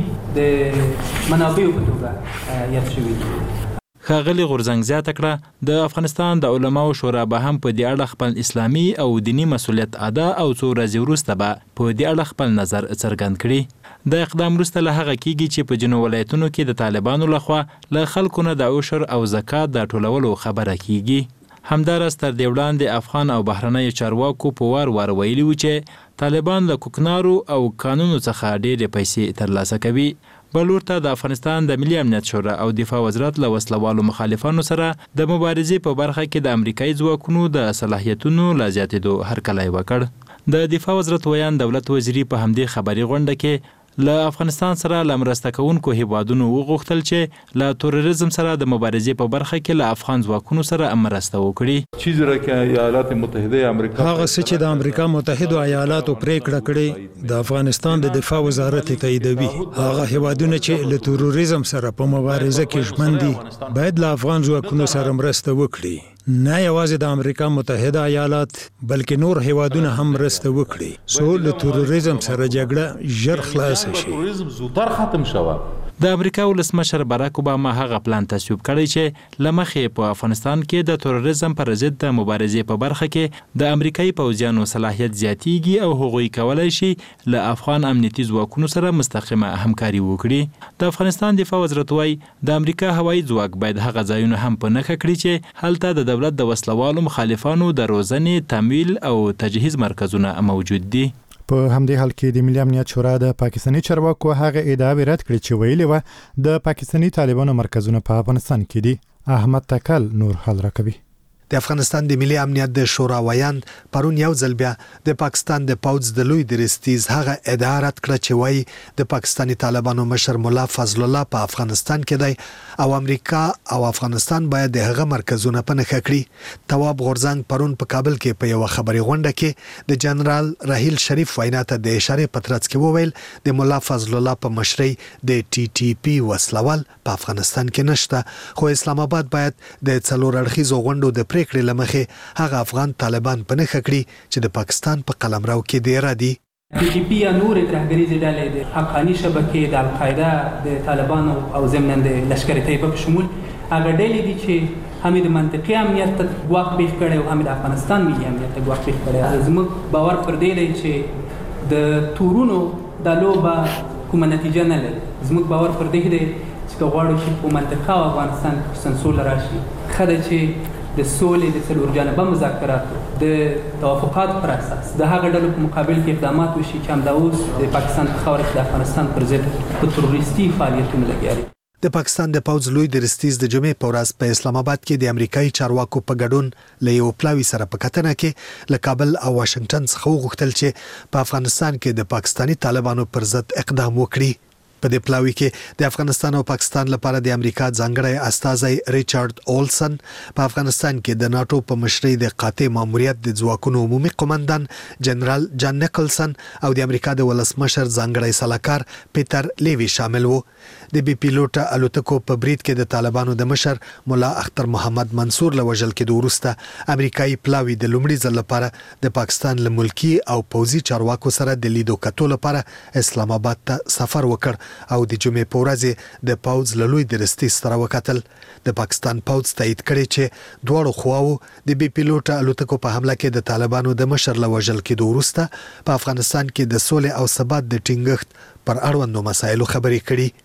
د منابعو په توګه یاد شوي دي. ښاغلي غورځنګ زیاته کړه د افغانستان د علماو شورا به هم په دې اړه خپل اسلامي او دینی مسؤلیت ادا او څو ورځې وروسته به په دې اړه خپل نظر څرګند کړي. د اقدام وروسته له هغه کېږي چې په ځینو ولایتونو کې د طالبانو لخوا له خلکو نه د عشر او زکات د ټولولو خبره کېږي. همداراز تر دې وړاندې افغان او بهرنیو چارواکو په وار وار ویلي وو چې طالبان له کوکنارو او قانونو څخه ډېرې پیسې ترلاسه کوي. بل ورته د افغانستان د ملي امنیت شورا او دفاع وزارت له وسلوالو مخالفانو سره د مبارزې په برخه کې د امریکایي ځواکونو د صلاحیتونو لا زیاتېدو هرکلی وکړ. د دفاع وزارت ویان دولت وزیري په همدې خبري غونډه کې له افغانستان سره له مرسته کوونکو هیوادونو وغوښتل چې له تروریزم سره د مبارزې په برخه کې له افغان ځواکونو سره مرسته وکړي. چیزی را که ایالات متحده امریکا هغه څه چې د امریکا متحده ایالاتو پریکړه کړې د افغانستان د دفاع وزارت تاییدوي. هغه هیوادونه چې له تروریزم سره په مبارزه کې ژمن دي باید له افغان ځواکونو سره مرسته وکړي. نه یوازې د امریکا متحده ایالات بلکې نور هیوادونه هم مرسته وکړي څو له تروریزم سره جګړه ژر خلاص شي. تروریزم زودتر ختم شوه. د امریکا ولسمشر باراک اوباما هغه پلان تصویب کړی چې له مخې په افغانستان کې د تروریزم پر ضد د مبارزې په برخه کې د امریکایي پوځیانو صلاحیت زیاتیږي او هغوی کولی شي له افغان امنیتي ځواکونو سره مستقیمه همکاري وکړي. د افغانستان دفاع وزارت وایي د امریکا هوایي ځواک باید هغه ځایونه هم په نښه کړي چې هلته د دولت د وسلوالو مخالفانو د روزنې، تمویل او تجهیز مرکزونه موجود دي. په همدې حال کې د ملي امنیت شورا د پاکستاني چارواکو هغه ادعاوې رد کړې چې ویلي و د پاکستاني طالبانو مرکزونه په افغانستان کې دي. احمد تکل نور حل راکوي. د افغانستان د ملي امنیت د شورا ویان پرون یو ځل بیا د پاکستان د پوځ د لوی درستیز هغه ادعا رد کړه چې وایي د پاکستاني طالبانو مشر مولا فضل الله په افغانستان کې دی او امریکا او افغانستان باید د هغه مرکزونه په نښه کړي. تواب غورځنګ پرون په کابل کې په یو خبري غونډه کې د جنرال راحیل شریف وینا ته د اشاره پترڅ کې وویل د مولا فضل الله په مشرۍ د ټي ټي پی وسلوال په افغانستان کې نشته، خو اسلام آباد باید د څلور اړخیزو غونډو د پریکړې لمخې هغه افغان طالبان په نښه کړي چې د پاکستان په قلمرو کې دی را دي. ټي ټي پی یا نور ترهګریزې ډلې د حقاني شبکې د القاعده د طالبانو او ضمن د لشکر طیبه په شمول هغه ډلې دي چې هم د منطقي امنیت ته ګواښ پیښ کړی او هم د افغانستان ملي امنیت ته ګواښ پیښ کړی. زموږ باور پر دې دی چې د تورونو د لوبه کومه نتیجه نه لري. زموږ باور پر دې دی چې که غواړو چې په منطقه او افغانستان کې سنسول راشي ښه ده چې د سولې د څلور جانبه مذاکراتو د توافقاتو پر اساس د هغه ډلو په مقابل کې اقدامات وشي چې همدا اوس د پاکستان په خاوره کې د افغانستان پر ضد په تروریستي فعالیتونو لګیا دي. د پاکستان د پوځ لوی درستیز د جمعې په ورځ په اسلام آباد کې د امریکایي چارواکو په ګډون له یو پلاوي سره په کتنه کې له کابل او واشنگټن څخه وغوښتل چې په افغانستان کې د پاکستاني طالبانو پر ضد اقدام وکړي. په دې پلاوي کې د افغانستان او پاکستان لپاره د امریکا ځانګړی استازی ریچارډ اولسن، په افغانستان کې د ناتو په مشرۍ د قاطع ماموریت د ځواکونو عمومي قومندان جنرال جان نیکلسن او د امریکا د ولسمشر ځانګړی سلاکار پیټر لیوی شامل وو. د بي پیلوټ الوتکو په برید کې د طالبانو د مشر مولا اختر محمد منصور له وژل کېدو وروسته امریکایي پلاوي د لومړي ځل لپاره د پاکستان له ملکی او پوځي چارواکو سره د لیدو کتو لپاره اسلام آباد ته سفر وکړ او د جمعې په ورځ د پوځ له لوی درستي سره وکتل. د پاکستان پوځ تایید کړی چې دواړو خواو د بي پیلوټ الوتکو په حمله کې د طالبانو د مشر له وژل کېدو وروسته په افغانستان کې د سولې او ثبات د ټینګښت پر اړوندو مسایلو خبرې کړي.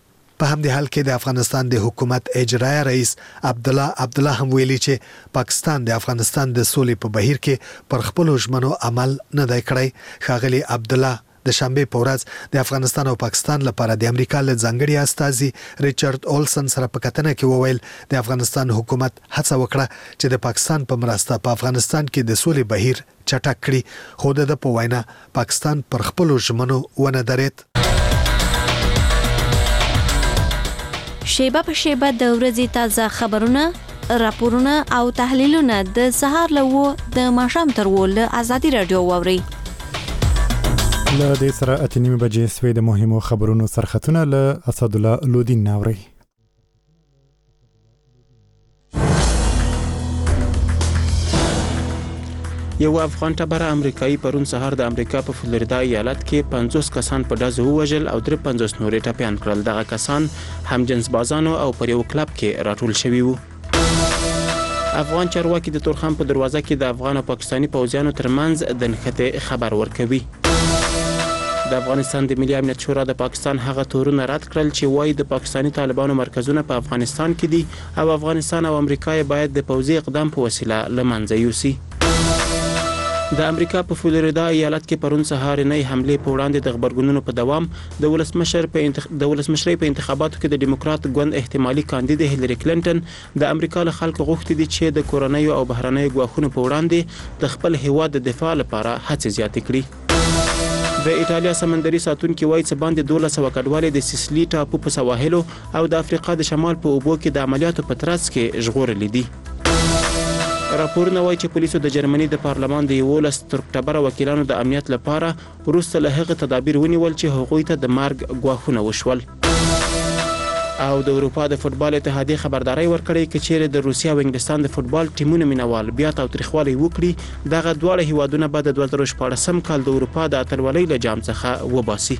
په همدې حال کې د افغانستان د حکومت اجرایي رئیس عبد الله عبد الله هم ویلي چې پاکستان د افغانستان د سولې په بهیر کې پر خپل ژمنو عمل نه دی کړی. ښاغلي عبد الله د شنبه په ورځ د افغانستان او پاکستان لپاره د امریکا له ځانګړي استازي ریچارډ اولسن سره په کتنه کې وویل د افغانستان حکومت هڅه وکړه چې د پاکستان په مرسته په افغانستان کې د سولې بهیر چټک کړي، خو د په وینا پاکستان پر خپل ژمنو ونه درېد. شیبه په شیبه د ورځې تازه خبرونه، راپورونه او تحلیلونه د سهار له و د ماښام تر و له ازادي رادیو واوري. له دې سره اته نیمه بجې سوي د مهمو خبرونو سرختونه له اسد الله لودین ناوري. یو افغان ټبر امریکایي پرون سهار د امریکا په فلوریدا ایالت کې پنځوس کسان په ډزو ووژل او درې پنځوس نورې ټپیان کړل. دغه کسان هم جنس بازانو او پر یو کلب کې راټول شوي وو. افغان چارواکي د تورخم په دروازه کې د افغان او پاکستاني پوځیانو ترمنځ د نښتې خبر ورکوي. د افغانستان د ملي امنیت شورا د پاکستان هغه تورونه رد کړل چې وایي د پاکستاني طالبانو مرکزونه په افغانستان کې دي او افغانستان او امریکا باید د پوځي اقدام په وسیله له منځه یوسي. د امریکا په فلوریدا ایالت کې پرون سهارنۍ حملې په وړاندې د غبرګونونو په دوام د ولسمشر په انتخ... د ولسمشرۍ په انتخاباتو کې د ډیموکرات ګوند احتمالي کاندید هیلری کلینټن د امریکا له خلکو غوښتي دي چې د کورنیو او بهرنیو ګواښونو په وړاندې د خپل هیواد د دفاع لپاره هڅې زیاتې کړي. د ایټالیا سمندري ساتونکي وایي چې باندې دولس سوه کډوالې د سیسلی ټاپو په سواحلو او د افریقا د شمال په اوبو کې د عملیاتو په ترڅ کې ژغورلي دي. راپورونه وایي چې پولیسو د جرمني د پارلمان د یولس ترکټبره وکیلانو د امنیت لپاره وروسته له هغه تدابیر ونیول چې هغوی ته د مرګ ګواښونه وشول. او د اروپا د فوتبال اتحادیه خبرداري ورکړې چې چیرې د روسیا او انګلستان د فوتبال ټیمونو مینوال بیا تاوتریخوالی وکړي دغه دواړه هیوادونه به د دوه زره شپاړسم کال د اروپا د اتلولۍ له جام څخه وباسي.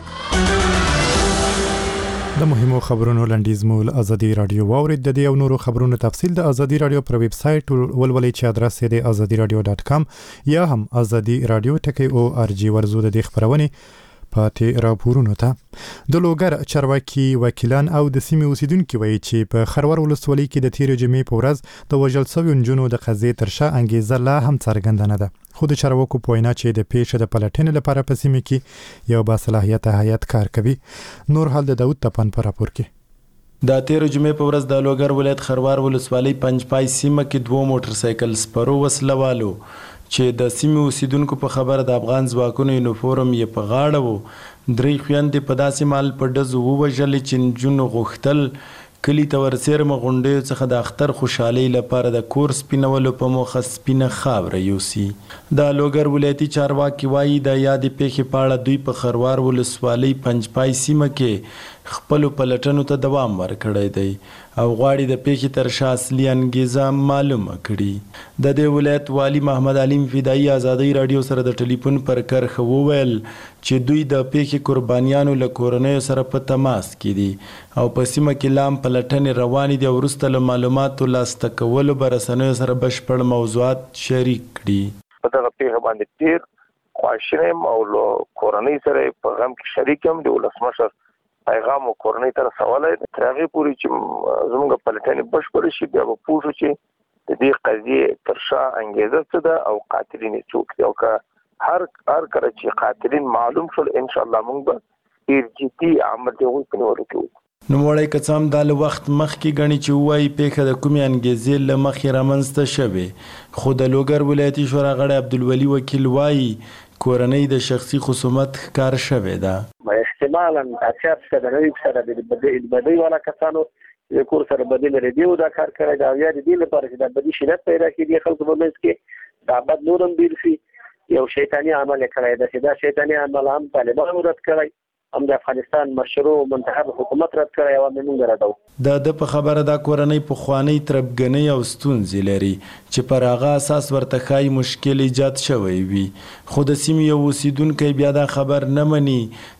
د مهمو خبرونو لنډیز مول ازادي رادیو واورید. د دې او نورو خبرونو تفصیل د ازادي رادیو پر ویب سټ ولولئ چې ادرس یې د ازادي رادیو ډاټ کام یا هم ازادي رادیو ټکی او ار جی ورزو د دې خبرونه پاتې راپورونو ته. د لوګر چارواکي وکیلان او د سیمې اوسیدونکو وایي چې په خروار ولسوالۍ کې د تیرې جمعې په ورځ د وژل شویو نجونو د قضیې تر شا انګیزه لا هم څرګنده نه ده. خو د چارواکو په وینا چې د پیښې د پلټنې لپاره په سیمه کې یو باصلاحیته هیئت کار کوي. نور حال د داود تپان په راپور کې. د تیر جمعې په ورځ د لوګر ولایت خروار ولسوالۍ پنځپای سیمه کې دوه موټر سایکل سپرو وسلوالو چې د سیمې اوسیدونکو په خبره د افغان ځواکونو یونیفورم یې په غاړه وو درې خویندې په داسې مال په ډزو ووژلې چې نجونو غوښتل کلي ته ورڅېرمه غونډیو څخه د اختر خوشحالۍ لپاره د کور سپینولو په موخه سپینه خاوره یوسي. د لوګر ولایتي چارواکي وایي د یادې پیښې په اړه دوی په خروار ولسوالۍ پنځپای سیمه کې خپلو پلټنو ته دوام ورکړی دی او غواړي د پیښې تر شا اصلي انګیزه معلومه کړي. د دې ولایت والي محمد علیم فدایي ازادي رادیو سره د ټلیفون پر کرښه وویل چې دوی د پیښې قربانیانو له کورنیو سره په تماس کې دي او په سیمه کې لام پلټنې روانې دي او وروسته له معلوماتو لاسته کولو به رسنیو سره بشپړ موضوعات شریک کړي. په دغه پیښه باندې ډېر خواشینی یم او له کورنۍ سره په غم کې شریک یم. د ولسمشر پیغام او کورنۍ ته رسولی تر هغې پورې چې زموږ پلټنې بشپړې شي بیا به پوه شو چې د دې قضیې تر شا انګیزه څه ده او قاتلین یې څوک دي. او که هر هر کله چې قاتلین معلوم شول انشاءالله موږ به ډېر جدي عمل د هغوی په نیولو کې وکړو. نوموړی که څه هم دا له وخت مخکې ګڼي چې ووایي پیښه د کومې انګیزې له مخې رامنځته شوې، خو د لوګر ولایتي شورا غړی عبدالولي وکیل وایي کورنۍ د شخصي خصومت ښکار شوې ده. احتمالا اکثر سره د سره د بدی والا کسانو د کور سره بدی لري دی او دا کار کوي دا یا د دې لپاره چې د بدی شنت پیدا کړي خلکو په منځ کې دا بد نورم ډیر شي یو شیطانی عمل کوي دا چې دا شیطانی عمل هم طالبانو رد کوي هم د افغانستان مشروع منتخب حکومت رد کوي او موږ راډو. د د په خبره دا کورنۍ په خوانی تربګنۍ او ستونزې لري چې پر هغه اساس ورته ښایي مشکل ایجاد شوی وي، خو د سیمې یو اوسیدونکی بیا دا خبر نه مني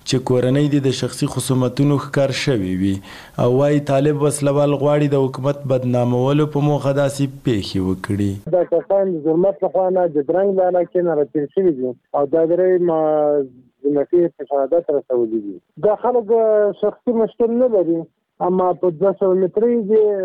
چې کورنۍ دي د شخصي خصومتونو ښکار شوي وي او وايي طالب وسلوال غواړي د حکومت بدنامولو په موخه داسې پیښې وکړي. دا کسان د ظلمت له خوا نه د درنګ له علاقې نه راتېر شوي دي او دا درې ځمکې په شهادت رسولي دي. دا خلک شخصي مشکل نه لري اما په دوه سوه مترۍ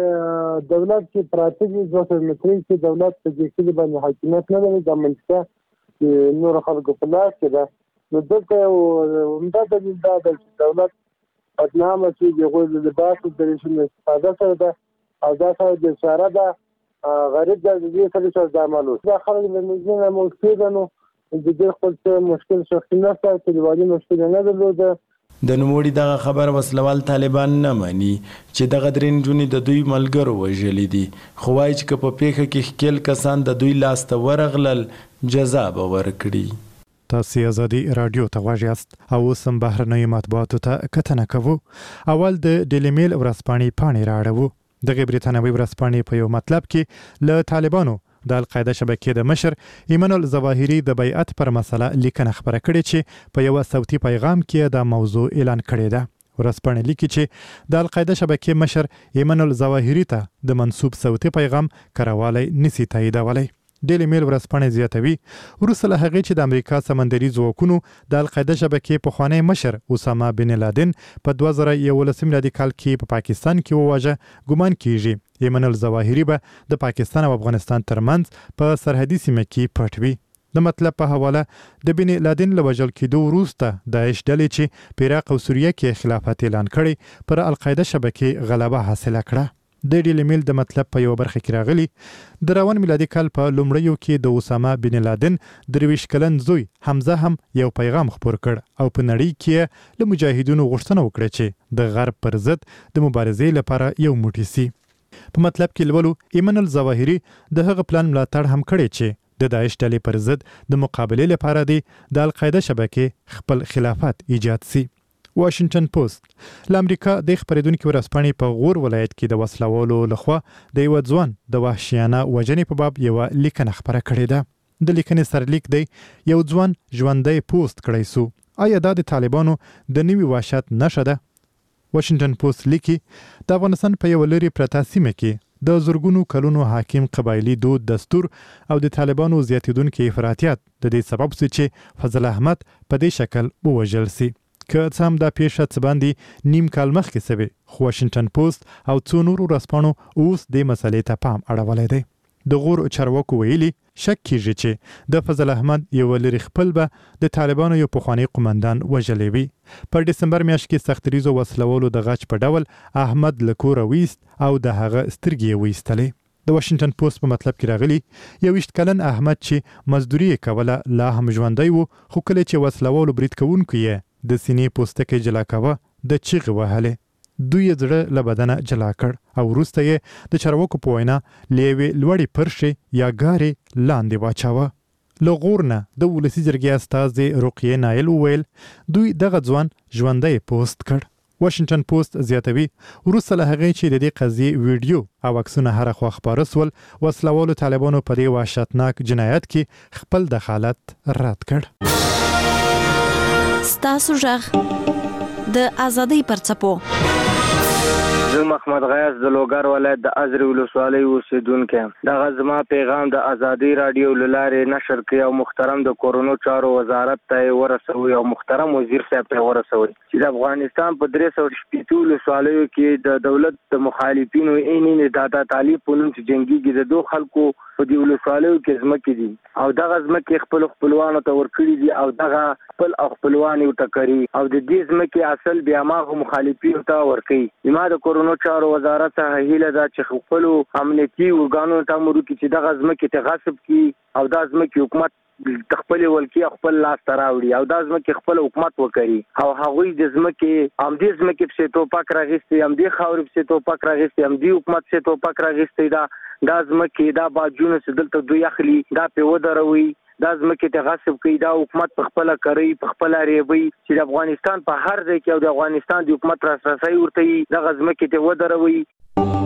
کې دولت کې پراته دي. دوه سوه مترۍ کې دولت په دې کلي باندې حاکمیت نه لري. دا منطقه چې نورو خلکو په لاس کې ده. نو دلته یو عمده دلیل دا ده چې دولت بدنامه شي د هغوی د لباسو د ریشم استفاده سره ده او دا سره د اشاره ده غریب د دې سره چې دا عمل وشي. دا خلک له نږدې نه موجود نو د دې خپل څه مشکل شخصي نشته، کلیوالي مشکل نه درلوده. د نوموړي دغه خبر وسلوال طالبان نه مني چې دغه درې نجونې د دوی ملګرو وژلي دي، خو وایي چې که په پیښه کې ښکېل کسان د دوی لاسته ورغلل جزا به ورکړي. تاسو ازادي رادیو ته غواړئ یاست او اوس هم بهرنیو مطبوعاتو ته کتنه کوو. اول د ډیلی میل ورځپاڼې پاڼې راوړو. دغه بریتانوي ورځپاڼې په یو مطلب کې له طالبانو د القاعده شبکې د مشر ایمن الظواهري د بیعت پر مسله لیکنه خبره کړې چې په یو صوتي پیغام کې دا موضوع اعلان کړې ده. ورځپاڼې لیکي چې د القاعده شبکې مشر ایمن الظواهري ته د منسوب صوتي پیغام کاروالی نسی تاییدولی. ډیلی میل ورځپاڼې زیاتوي وروسته له هغې چې د امریکا سمندري ځواکونو د القاعده شبکې پخوانی مشر اسامه بن لادن په دوه زره یولس میلادي کال کې په پاکستان کې وواژه، ګمان کیږي ایمن الظواهري به د پاکستان او افغانستان ترمنځ په سرحدي سیمه کې پټ وي. د مطلب په حواله د بن لادن له وژل کېدو وروسته داعش ډلې چې په عراق او سوریه کې خلافت اعلان کړی پر القاعده شبکې غلبه حاصله کړه. د ډیلی میل د مطلب په یو برخه کې راغلی د روان میلادي کال په لومړیو کې د اسامه بن لادن درویشت کلن زوی حمزه هم یو پیغام خپور کړ او په نړۍ کې له مجاهدینو غوښتنه وکړه چې د غرب پر ضد د مبارزې لپاره یو موټی سي. په مطلب کې لولو ایمن الظواهري د هغه پلان ملاتړ هم کړی چې د داعش ډلې پر ضد د مقابلې لپاره دی د القاعده شبکې خپل خلافت ایجاد سي. واشنگټن پوسټ له امریکا د خبرېدونکو ورځپاڼې په غور ولایت کې د وسلوالو لخوا د یو ځوان د وحشیانه وژنې په باب یو لیکنه خبره کړې ده. د لیکنې سرلیک دی یو ځوان ژوندی پوسټ کړی سو. آیا دا د طالبانو د نوي وحشت نښه ده؟ واشنگټن پوسټ لیکي د افغانستان په یو لري پرته سیمه کې د زرګونو کلونو حاکم قبایلی دود دستور او د طالبانو زیاتیدونکي افراطیت د دې سبب سي چې فضل احمد په دې شکل ووژل سي. که څه هم دا پیښه څه باندې نیم کال مخکې سوې، خو واشنګټن پوسټ او څو نورو ورځپاڼو اوس دې مسلې ته پام اړولی دی. د غور چارواکو ویلي شک کیږي چې د فضل احمد یو لري خپل به د طالبانو یو پخوانی قومندان وژلی وي. په ډسمبر میاشت کې سختریزو وسلوالو د غچ په ډول احمد له کوره ویست او د هغه سترګې یې ویستلې. د واشنګټن پوسټ په مطلب کې راغلی یوویشت کلن احمد چې مزدوري یې کوله لا هم ژوندی و، خو کله چې وسلوالو برید کوونکو یې د سینې پوستکی جلا کوه د چیغې وهلې. دوی یې زړه له بدنه جلا کړ او وروسته یې د چارواکو په وینا له یوې لوړې پرشې یا ګارې لاندې واچاوه. له غور نه د ولسي جرګې استازې رقیې نایل وویل دوی دغه ځوان ژوندی پوسټ کړ. واشنګټن پوسټ زیاتوي وروسته له هغې چې د دې قضیې ویډیو او عکسونه هره خوا خپاره سول، وسلوالو طالبانو په دې وحشتناک جنایت کې خپل دخالت رد کړ. ستاسو ژغ د ازادۍ پر څپو. زه محمد غیاث د لوګر ولایت د ازرې ولسوالۍ اوسیدونکی یم. دغه زما پیغام د ازادۍ راډیو له لارې نشر کړي او محترم د کورونو چارو وزارت ته یې ورسوي او محترم وزیر صاحب ته یې ورسوي چې د افغانستان په درې سوه شپېتو ولسوالیو کې د دولت د مخالفینو عیني دادا طالب په نوم چې جنګیږي د دوه خلکو په دې ولسوالیو کې ځمکې دي او دغه ځمکې خپل خپلوانو ته ورکړي دي او دغه خپل خپلوان یې ټکري او د دې ځمکې اصل بیا ماغه مخالفینو ته ورکړي. زما د کورونو چارو وزارت ته هیله ده چې خپلو امنیتي ارګانونو ته امر وکړي چې دغه ځمکې ته غصب کړي او دا ځمکې حکومت خپل ولکې خپل لاس ته راوړي او دا ځمکې خپل حکومت وکړي او هغوی د ځمکې همدې ځمکې پسې توپک راغیستی، همدې خاورې پسې توپک راغیستی، همدې حکومت پسې توپک راغیستی. دا دا ځمکې دا باجونه چې دلته دوی اخلي دا پې ودروي، دا ځمکې ته غصب کوي، دا حکومت په خپله کوي، په خپله ریبوي چې د افغانستان په هر ځای کې او د افغانستان د حکومت راسرسی ورته وي، دغه ځمکې ته ودروي.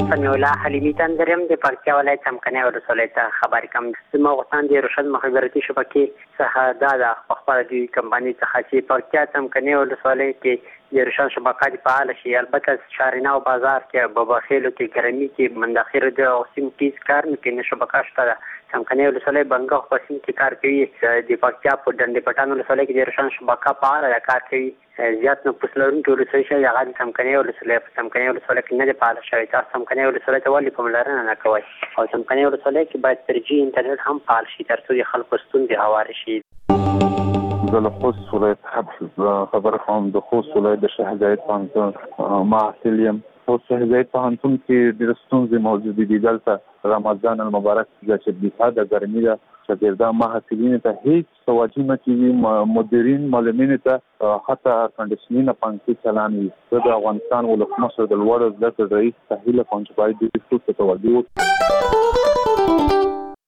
سمیع الله حلیمی تندرم د پکتیا ولایت څمکنیو ولسوالۍ ته خبرې کوم. زما غوښتنه د روشن مخابراتي شبکې څخه دا ده په خپله دوی کمپنۍ څخه چې پکتیا څمکنیو ولسوالۍ کې د روشن شبکه دې فعاله شي. البته شارینه او بازار کې باباخیلو کې ګرمي کې منداخیر د سیمو کې کار نه کوي، شبکه شته ده. څمکنیو ولسوالۍ بنګښ په سیمه کې کار کوي. د پکتیا په ډنډ پټان ولسوالۍ کې د روشن شبکه فعاله ده، کار کوي. زیات نفوس لرونکي ولسوالۍ شوي هغه د څمکنیو ولسوالۍ په څمکنیو ولسوالۍ کې نه دی فعاله شوی. تاسو څمکنیو ولسوالۍ ته ولې پاملرنه نه کوئ؟ او څمکنیو ولسوالۍ کې باید ترجیح انټرنیټ هم فعال شي تر څو د خلکو ستونزې هوارې شي. زه له خوست ولایت حبس خبره کوم. د خوست ولایت د شاه زاید پوهنتون محصل یم. خوست شاه زاید پوهنتون کې ډېرې ستونزې موجودې دي. دلته رمضان المبارک چې بېحده ګرمي ده، شاګردان محصلینو ته هیڅ توجه نه کېږي، مدیرین معلمینو ته حتی کنډیشنینه پنکې چلان وي. زه د افغانستان ولسمشر د لوړو زده کړو رئیس ته هیله کوم چې باید دې ستونزو ته توجه وکړي.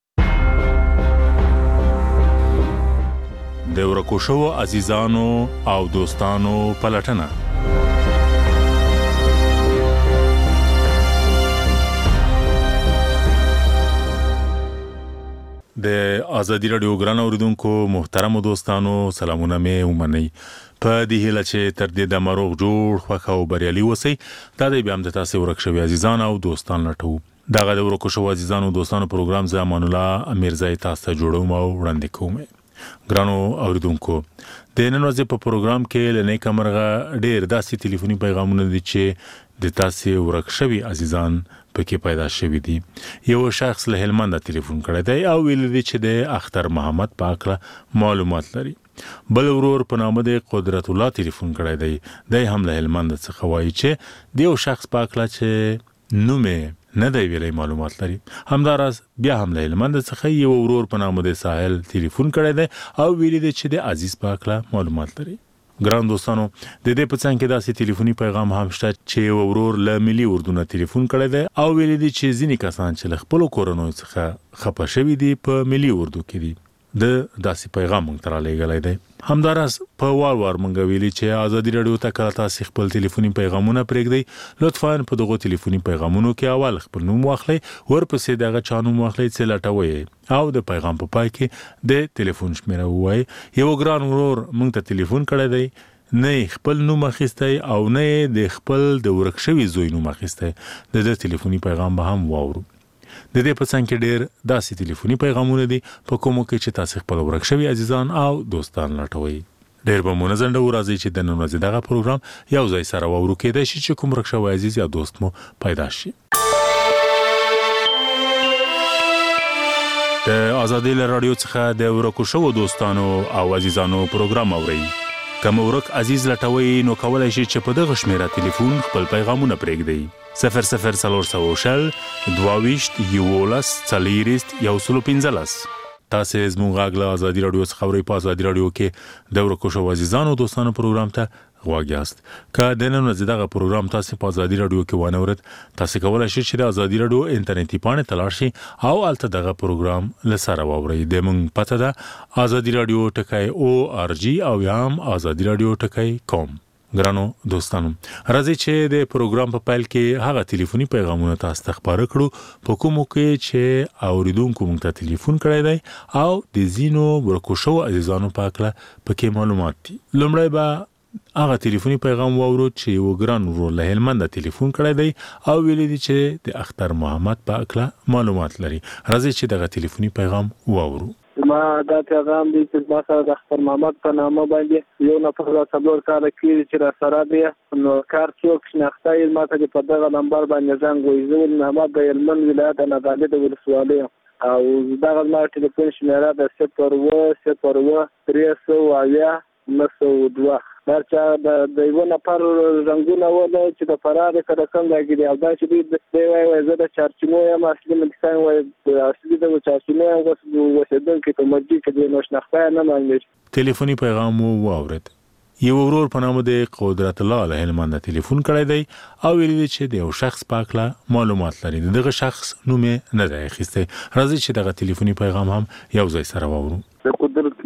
د ورکو شوو عزیزانو او دوستانو پلټنه. د ازادي رادیو ګران اوریدونکو محترم دوستانو سلامونه مې ومنئ. په دې هیله چې تر دې د مروغ جوړ خوښ او بریالي اوسئ. دا دی بیا هم د تاسې ورک شوي عزیزان او دوستان لټوو. دغه د ورکو شوو عزیزانو او دوستانو پروګرام زه امان الله میرزای تاسو ته جوړوم او وړاندې کوم. ګرانو اوریدونکو، د نن ورځې په پروګرام کې له نیکه مرغه ډېر داسې ټلیفوني پیغامونه دي چې د تاسې ورک شوي عزیزان پکې پیدا شوي دي. یو شخص له هلمند ټلیفون کړی دی او ویل دي چې د اختر محمد په اړه معلومات لري. بل ورور په نامه د قدرت الله ټلیفون کړی دی. دی هم له هلمند څخه وایي چې د یو شخص په اړه چې نوم نه دی ویلی معلومات لري. همداراز بیا هم له هلمند څخه یو ورور په نامه د ساحل ټلیفون کړی دی او ویلي دی چې د عزیز په اړه معلومات لري. ګران دوستانو، د دې په څنګ کې داسې ټلیفوني پیغام هم شته چې یو ورور له ملي اردو نه ټلیفون کړی دی او ویلي دي چې ځینې کسان چې له خپلو کورنیو څخه خفه شوي دي په ملي اردو کې دي. د داسې پیغام موږ ته رالیږلی دی. همداراز په وار وار موږ ویلي چې ازادي راډیو ته کله تاسې خپل ټلیفوني پیغامونه پرېږدئ، لطفا په دغو ټلیفوني پیغامونو کې اول خپل نوم واخلئ، ورپسې دغه چا نوم واخلئ چې لټوئ او د پیغام په پای کې د ټلیفون شمیره ووایئ. یو ګران ورور موږ ته ټلیفون کړی دی، نه خپل نوم اخیستی او نه د خپل د ورک شوي زوی نوم اخیستی. د ده ټلیفوني پیغام به هم واورو. د دې په څنګ کې ډېر داسې ټلیفوني پیغامونه دي په کومو کې چې تاسې خپل ورک شوي عزیزان او دوستان لټوئ. ډېر به مو نه ځنډوو، راځئ چې د نن ورځې دغه پروګرام یو ځای سره واورو. کیدای شي چې کوم ورک شوی عزیز یا دوست مو پیدا شي. د ازادي راډیو څخه د ورکو شوو دوستانو او عزیزانو پروګرام اورئ. که مو ورک عزیز لټوئ نو کولی شي چې په دغه شمیره ټلیفون خپل پیغامونه پرېږدئ. صفر صفر څلور سوه شل دوه ویشت یولس څلېرویشت یو سلو پنځلس. تاسې زموږ غږ له ازادي راډیو څخه اورئ. په ازادي راډیو کې د ورکو شوو عزیزانو دوستانو پروګرام ته غوږ یاست. که د نن ورځې دغه پروګرام تاسې په ازادي راډیو کې وانه ورد، تاسې کولی شئ چې د ازادي راډیو انټرنیټي پاڼې ته لاړ شئ او هلته دغه پروګرام له سره واورئ. د موږ پته ده ازادي راډیو ټکی او آر جي او یا هم ازادي راډیو ټکی کوم. ګرانو دوستانو، راځئ چې د پروګرام په پیل کې هغه ټلیفوني پیغامونه تاسو ته خپاره کړو په کومو کې چې اوریدونکو موږ ته ټلیفون کړی دی او د ځینو ورکو شوو عزیزانو په اړه پکې معلومات دي. لومړی به هغه ټلیفوني پیغام واورو چې یو ګران ورور له هلمند ټلیفون کړی دی او ویلي دي چې د اختر محمد په اړه معلومات لري. راځئ چې دغه ټلیفوني پیغام واورو. ما دا پیغام دی چې ما سره د اختر محمد په نامه باندې یو نفر را څلور کاله کېږي چې را سره دی، نو کار څوک شناخته یې ما ته په دغه نمبر باندې زنګ وایي. زه ول محمد د هلمند ولایت نادعلي د ولسوالۍ او دغه زما ټلیفون شمیره د صفر اووه صفر اووه درې سوه اویا نهه سوه دوه. دا چې د یوه نفر رنګونه ونه چې د فرار کله کم راګېدي او دا چې دی وایي وایي زه د چارچینو یم، اصلي ملکستان وایي اصلي د چارچینو یم، اوسېدونکی په مسجد کې دی، نو شناخته یې نه معلومېږي. ټلیفوني پیغام مو واورېد. یو ورور په نامه د قدرت الله له هلمند ټلیفون کړی دی او ویلي دی چې د یو شخص په اړه معلومات لري. د دغه شخص نوم یې نه دی اخیستی. راځئ چې دغه ټلیفوني پیغام هم یو ځای سره واورو. د قدرت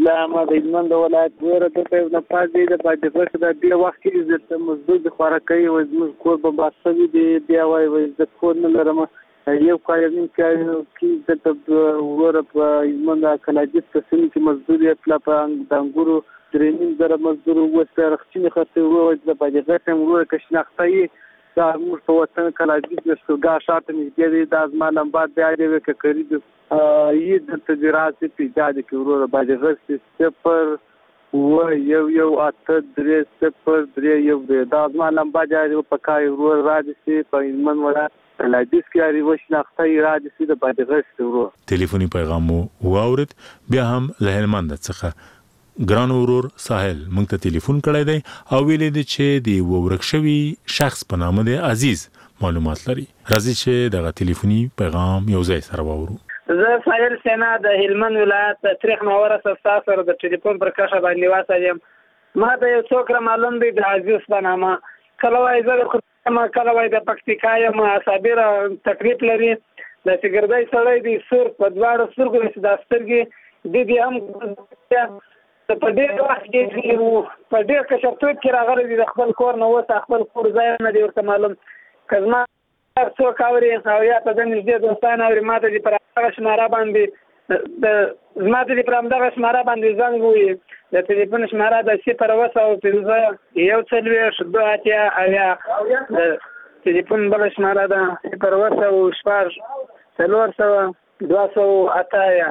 لا ما د هلمند ولایت ګوره دلته یو نفاذ دی د باجغش د دې وخت کې د مزدور د خوراکۍ وایي زموږ کور به باد شوي دی بیا وایي وایي زه کور نه لرم یو کال نیم کال کې دلته وګوره په هلمند کلاجیت په سیمه کې مزدور یې پلا په د انګورو درې نیم زره مزدور اوس رخچینې خرڅې وروه د باجغش هم وروره که شناخته یې دا موږ په وطن کلاجیت د سوګا شاته نږدې دی دا زما لمبات بیا دی که کړي دي یې دلته د راځي په ایجاد کې وروره باجغش صفر اوه یو یو اته درې صفر درې یو دی دا زما لمبا جاري په کار وروره راځي چې په هلمند ولایت کلاجیت کې اړ وش ناخته راځي چې د باجغش وروره ټلیفوني پیغام مو واورید بیا هم له هلمند څخه ګران ورور ساحل موږ ته ټلیفون کړی دی او ویلي دی چې د ورک شوي شخص په نامه دی عزیز معلومات لري راځي چې دغه ټلیفوني پیغام یو ځای سره واورو زه ساحل سینا د هلمند ولایت تاریخ نوره سستا سره د ټلیفون پر کښه باندې واسایم ما ته یو څوک را معلوم دی د عزیز په نامه کله وایي زه ما کله وایي د پکتیکا یم صابر تقریب لري د سګردای سړی دی سور په دواړو سترګو د سترګې د دې هم په ډېر وخت کې په ډېر کشرتوب کې راغلی دي د خپل کور نه اوس خپل کور ځای نه دی ورته معلوم که زما څوک اوري او یا په دې نږدې دوستان اوري ما ته دې پر هغه شماره باندې د زما ته دې پر همدغه شماره باندې زنګ ووایي د ټلیفون شماره د صفر اوه سوه پنځه یو څلوېښت دوه اتیا اویا د ټلیفون بله شماره ده صفر اوه سوه شپږ څلور سوه دوه سوه اته اویا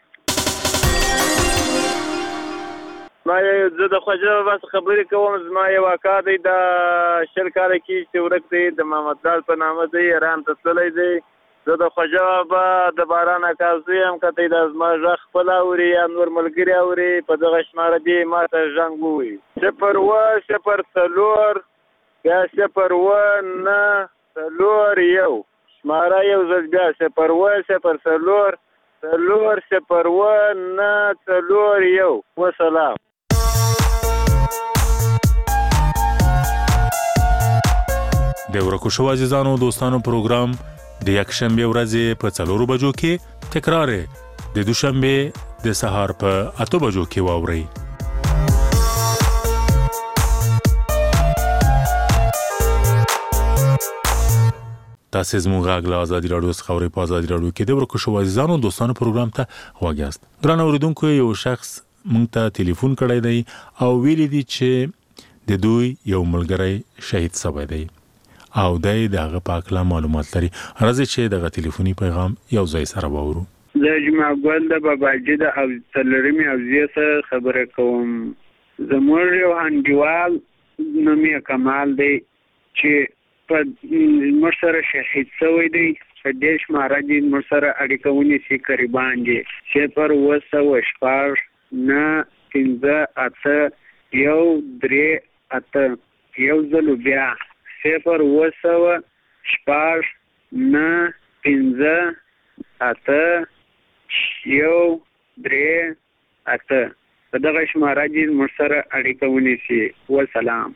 ما زه د خواجه بابا څخه خبرې کوم زما یو اکا دی د شل کاله کې چې ورک دی د محمد لال په نامه دی ایران ته تللی دی زه د خواجه بابا د باران اکا زوی یم که دی دا زما غږ خپل اوري یا نور ملګري اوري په دغه شماره دی ما ته زنګ ووایي صفر اوه صفر څلور بیا صفر اوه نه څلور یو شماره یو ځل بیا صفر اوه صفر څلور څلور صفر اوه نه څلور یو وسلام د ورکو شو عزیزانو دوستانو پروګرام د یک شنبه ورځې په څلورو بجو کې تکرار د دوشنبه د سهار په اته بجو کې واوري تاسو زموږ غاغله آزادي رادیو څخه اوري په آزادي رادیو کې د ورکو شو عزیزانو دوستانو پروګرام ته واګیاست ګران اوریدونکو یو شخص مونږ ته ټلیفون کړی دی او ویلي دی چې د دوی یو ملګری شهید شوی دی او دای دغه پاکله معلومات لري راځي چې دغه ټلیفوني پیغام یو ځای سره واورو زه جمعه ګل د باباجي د او څلورمې اوزې سره خبرې کوم زموږ یو انډیوال نوم یې کمال دی چې په موږ سره شهید شوی دی په دې شماره دې موږ سره اړیکه ونیسي قریبان دي صفر اوه سوه شپږ نه پنځه اته یو درې اته یو ځل بیا صفر اوه سوه شپږ نه پنځه اته یو درې اته په دغه شماره دې موږ سره اړیکه ونیسي وسلام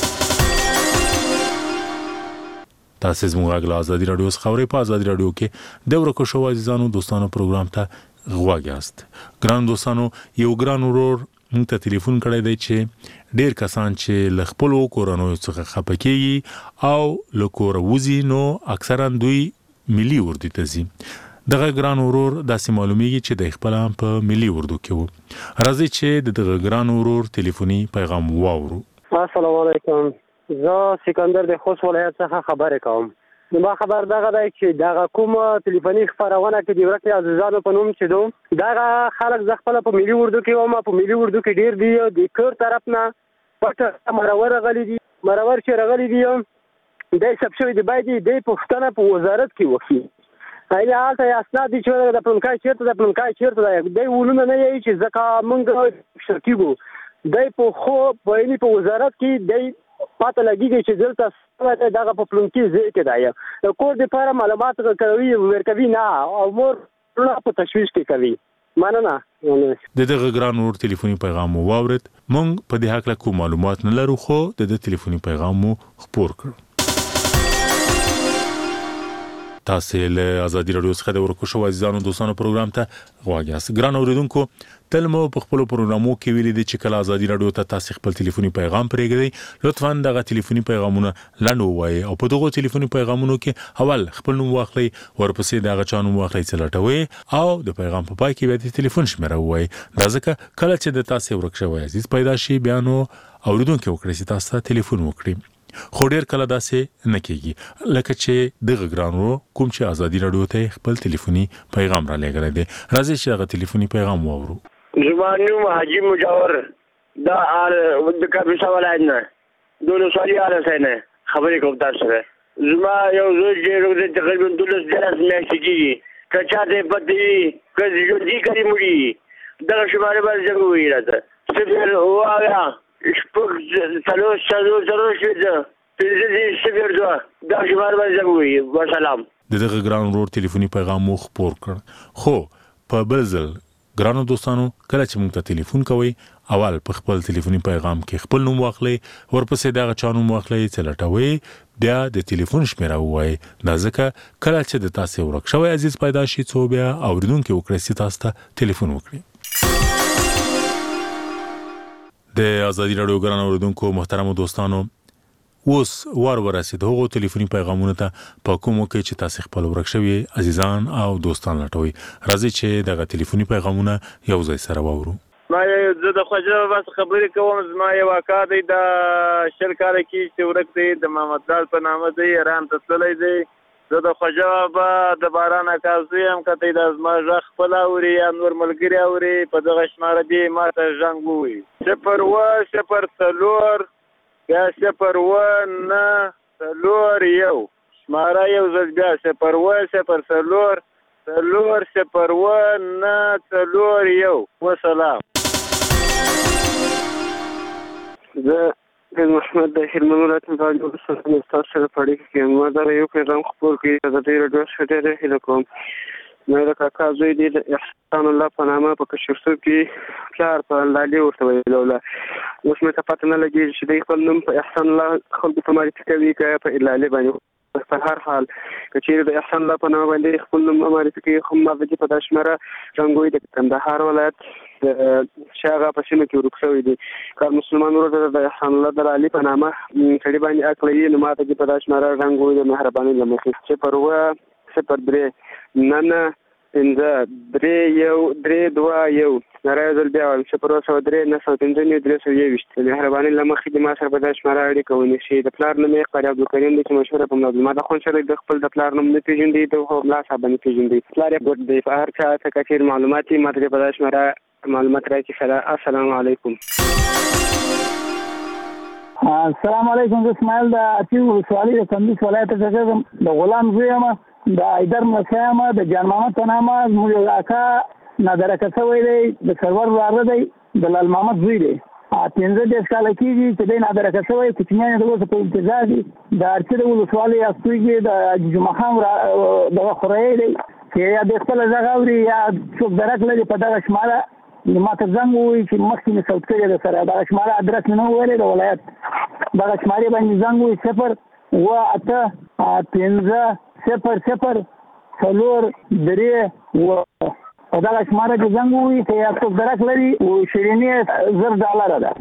تاسو زموږ غاغله آزادي رادیو څخه اوري په آزادي رادیو کې د ورکو شو عزیزانو دوستانو پروګرام ته غواګاست ګران دوستانو یو ګران ورور موږ ته ټلیفون کړی دی چې ډیر کسان چې ل خپل کورونو څخه خپکیږي او ل کور وزي نو اکثرا دوی ملي اردو ته ځي دغه ګران ورور داسې معلومیږي چې د خپل په ملي اردو کې وو راځي چې دغه ګران ورور ټلیفوني پیغام واورو السلام علیکم زه سکندر د خوست ولایت څخه خبرې کوم نو ما خبر دغه دی چې دغه کوم ټلیفوني خبرونه کې د ورکې عزیزانو په نوم چې دوم دغه خلک ز خپل په ملي اردو کې ومه په ملي اردو کې ډیر دی د کور طرف نه پټه مرور غلي دي مرور چې رغلي دي د سب شوی دی باید د پښتنه په وزارت کې وکړي ایا حالت اسناد چې د پلانکای چیرته د پلانکای چیرته دی ولونه نه یي چې ځکه مونږ شرکیګو د په خو په یعنی په وزارت کې د پاته لګیږي چې دلته دغه په پلانکی ځای کې دی د کور د لپاره معلومات کوي ورکوي نه او مور په تشویش کې کوي مننه د دغه ګران ور ټلیفوني پیغام مو واورید مونږ په دې حق له کوم معلومات نه لرو خو د دې ټلیفوني پیغام مو خپور کړ تاسو له ازادي رادیو څخه د ورکو شو عزیزانو دوستانو پروګرام ته غواړئ. ګران اوریدونکو تل مو په خپل پروګرامو کې ویلي دي چې کله ازادي رادیو ته تاسو خپل ټلیفوني پیغام پرېږدئ لطفاً دغه ټلیفوني پیغامونه لاندې ووایئ او په دغه ټلیفوني پیغامونو کې اول خپل نوم واخلئ ورپسې دغه چا نوم واخلئ چې لټوي او د پیغام په پای کې بیا د ټلیفون شمیره ووایئ. دا ځکه کله چې د تاسو ورک شوی عزیز پیدا شي بیا نو اوریدونکو وکړي چې تاسو ته ټلیفون وکړي. خو ډیر کله داسې نه کیږي لکه چې د غګرانو کوم چې ازادي رادیو ته خپل ټلیفوني پیغام را لګړی دی. راځي چې هغه ټلیفوني پیغام واورو. زمانو حاجی مجاور دا ار د کاپیسا ولایت نه دولس والی آل سینه خبرې کوم تاسو سره. زما یو زوی چې د تقریبا دولس درس میاشتې کېږي کچا دې پدې کله ژوندۍ کړي مړي دغه شماره باندې څنګه وی راځه صفر وایا شپږ څلور څلور څلور شپږ پنځه دې صفر دوه دا شماره باندې څنګه وی. وسلام. دغه ګران ورور ټلیفوني پیغام مو خپور کړ خو په بل ځل ګرانو دوستانو کله چې موږ ته ټلیفون کوئ اول په خپل ټلیفوني پیغام کې خپل نوم واخلئ ورپسې دغه چا نوم واخلئ چې لټوي بیا د ټلیفون شمیره ووایئ. دا ځکه کله چې د تاسو ورک شوی عزیز پیدا شي څو بیا اوریدونکو وکړي چې تاسو ته ټلیفون وکړي. د ازادي رادیو ګران اوریدونکو محترم دوستانو اوس وار ورسید هغه ټلیفوني پیغامونه ته په کومو کې چې تاسو خپل ورک شوی عزیزان او دوستان لټوي. راځي چې دغه ټلیفوني پیغامونه یو ځای سره واورو. ما زه د خوځه بس خبرې کوم. زما یو اکا دی د شل کال کې چې ورک دی د محمد دال په نامه دی ایران ته تللی دی. زه د خوځه به د باران اکازي هم کته د زما ژغ خپل اوري یا نور ملګری اوري په دغه شماره دی ما ته ژغ ووي صفر و صفر څلور بیا صفر و نه څلور یو شماره یو ځل بیا صفر و صفر څلور څلور صفر و نه څلور یو. وسلام. زه د محمد د هلمند ولایت متعلق سره تاسو سره پړې کې ما دا یو پیغام خپور کړی د دې رادیو شته هله کوم. مې د کاکا زوی دی د احسان الله په نامه په کشرسو کې پلار په لاله ورته ویلوله. اوس مې ته پته نه لګي چې د خپل نوم په احسان الله خلکو ته معرفي کوي که په لاله باندې په هر حال کچېر د احسان الله په نامه باندې خپل نوم معرفي کوي خو ما د په داشمره رنګوي د کندهار ولایت شاغه په سیمه کې ورک شوی دی. کار مسلمان ورته د احسان الله د علي په نامه کړي باندې اکلې نو ما ته په داشمره رنګوي د مهرباني لمخې چې پروا صفر درې نه نه پنځه درې یو درې دوه یو نارای ځل بیا وایم صفر سو درې نه سو پنځه نوي درې سو یوویشت مهرباني له مخکې د ما سره په دا شماره اړیکه ونیسئ. د پلار نوم یې قاري عبدالکریم دی چې مشهوره په عبدالمجید خان سره د خپل د پلار نوم نه پېژندي د ملا صاحب نه پېژندي. پلار یې ګوډ دی په هر چا څه کثیر معلومات یې ما ته په دا شماره معلومات راکړي. سلام السلام علیکم. السلام علیکم. زه اسماعیل د اتی ولسوالۍ د کندوز ولایت څخه د غلام زوی یم د ایدر مسیم د جان محمد په نامه زموږ یو اکا نادره شوی دی د سرور وراره دی د لال محمد زوی دی. پنځه دېرش کاله کېږي چې دی نادره شوی کوچنیان یې د اوسه په انتظار دي. د ارچي د ولسوالۍ استویږي د جمعه خان دغه خورایي دی چې یا د خپله غږ اوري یا څوک درک لري په دغه شماره ما ته زنګ ووایي چې مخکې مې ثبت کړی د سره دغه شماره ادرس مې نه وویلی د ولایت دغه شمارې باندې زنګ ووایي صفر اووه اته پنځه صفر صفر څلور درې اووه په دغه شماره کې زنګ ووایي که یا څوک درک لري شیریني زر ډالره ده.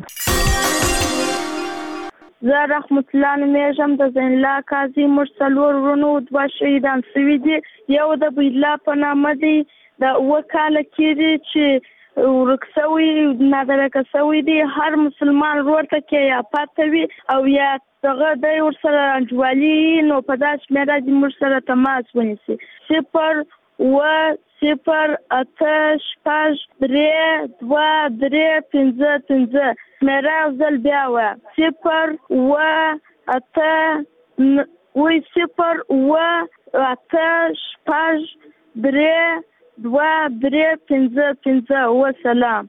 زه رحمت الله نومیږم د زین الله قاضي موږ څلور ورونو دوه شهیدان سوي دي. یو د بیلا په نامه دی د اووه کاله کېږي چې ورک سوی نادرکه سوی دی. هر مسلمان ورور ته کې یا پاته وي او یا دغه دی ورسره انډوالي نو په دا شمېره دې موږ سره تماس ونیسي. صفر اووه صفر اته شپږ درې دوه درې پنځه پنځه شمېره یو ځل بیا وایه صفر اووه اته وایي صفر اووه اته شپږ درې دوه درې پنځه پنځه. وسلام.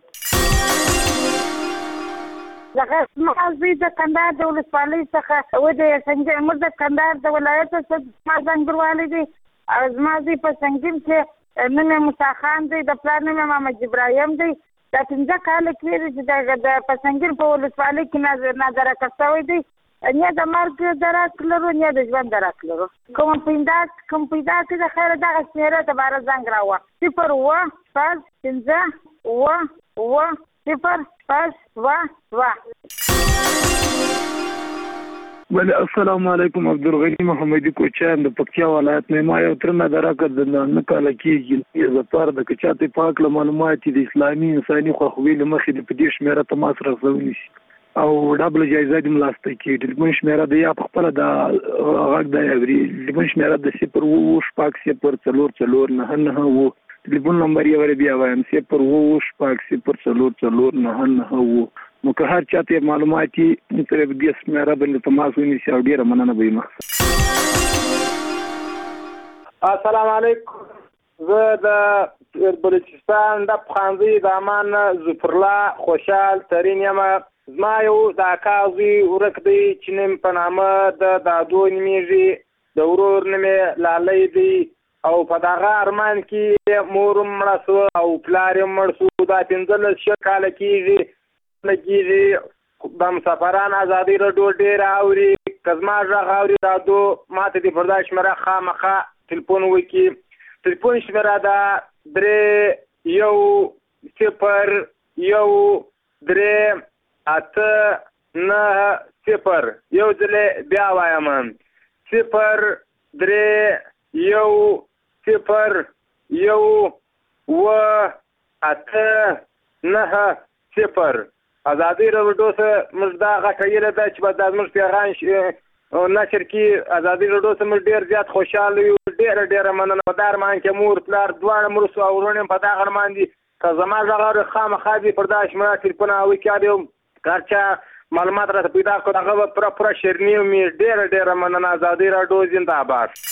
زه زما زوی د کندهار د ولسوالۍ څخه و د سنجر موږ د کندهار د ولایت څخه ما ځانګړوالی دی او زما زوی په سنګیم کې نوم یې موسی خان دی د پلار نوم یې محمد ابراهیم دی. دا پنځه کاله کېږي چې د په سنګیر په ولسوالۍ کې نادرکه شوی دی نه د مرګ درک لرو نه د ژوند درک لرو. کوم پیدا کوم پیدا چې د خیر دغه شمیره د بار زنګ راوه صفر اوه شپږ پنځه اوه اوه صفر شپږ دوه دوه. بله السلام علیکم. عبدالغني محمدي کوچیان د پکتیا ولایت نه. ما یو تر نه درکړ د نه کاله کېږي د پاره د کچاته پاک له معلومات د اسلامي انساني خوخوي له مخې د پدې شمیره تماس رسونی شي او ډبل جایزه د ملاسته کې د لمن شمیره د یا خپل د غږ د یوري لمن شمیره د صفر اوه شپږ صفر څلور څلور نه نه وو. ټلیفون نمبر یې ور بیا وایم صفر اوه شپږ صفر څلور څلور نه نه وو. نو که هر چاته معلوماتي تر دې سمره باندې تماس ونیسي او ډیره مننه به یم. السلام علیکم. زه د بلوچستان د خانزي د امان ظفرالله خوشحال ترین یم. زما یو د اکاوزي ورک دی چې نیم په نامه د دادو نمیږي د ورور نمې لالی دی او په دغه ارمان کې مور مړه سو او پلار یې مړ سو. دا پنځلس شل کاله کېږي لګیږي د مسافران ازادي راډیو ډېر اوري که زما غږ اوري دادو ماته د فردا شمیره خامخا تلیفون وکړي. تلیفون شمیره ده درې یو صفر یو درې اته نه صفر. یو ځلې بیا وایم صفر درې یو صفر یو اوه اته نه صفر. ازادي راډیو سره موږ دا غټیله ده چې به دا زموږ پیغام نشر کړي. ازادي راډیو سره موږ ډېر زیات خوشحاله یو. ډېره ډېره مننه. په دا ارمان کې مور پلار دواړه مړه سو او وروڼه په دغه ارمان دي که زما غږ اوري خامخا دې پر دا شمیره تلیفون وکړي که هر چا معلومات راته پیدا کړو هغه به پوره پوره شیرني ومي. ډېره ډېره مننه. ازادي راډیو زنده‌باد.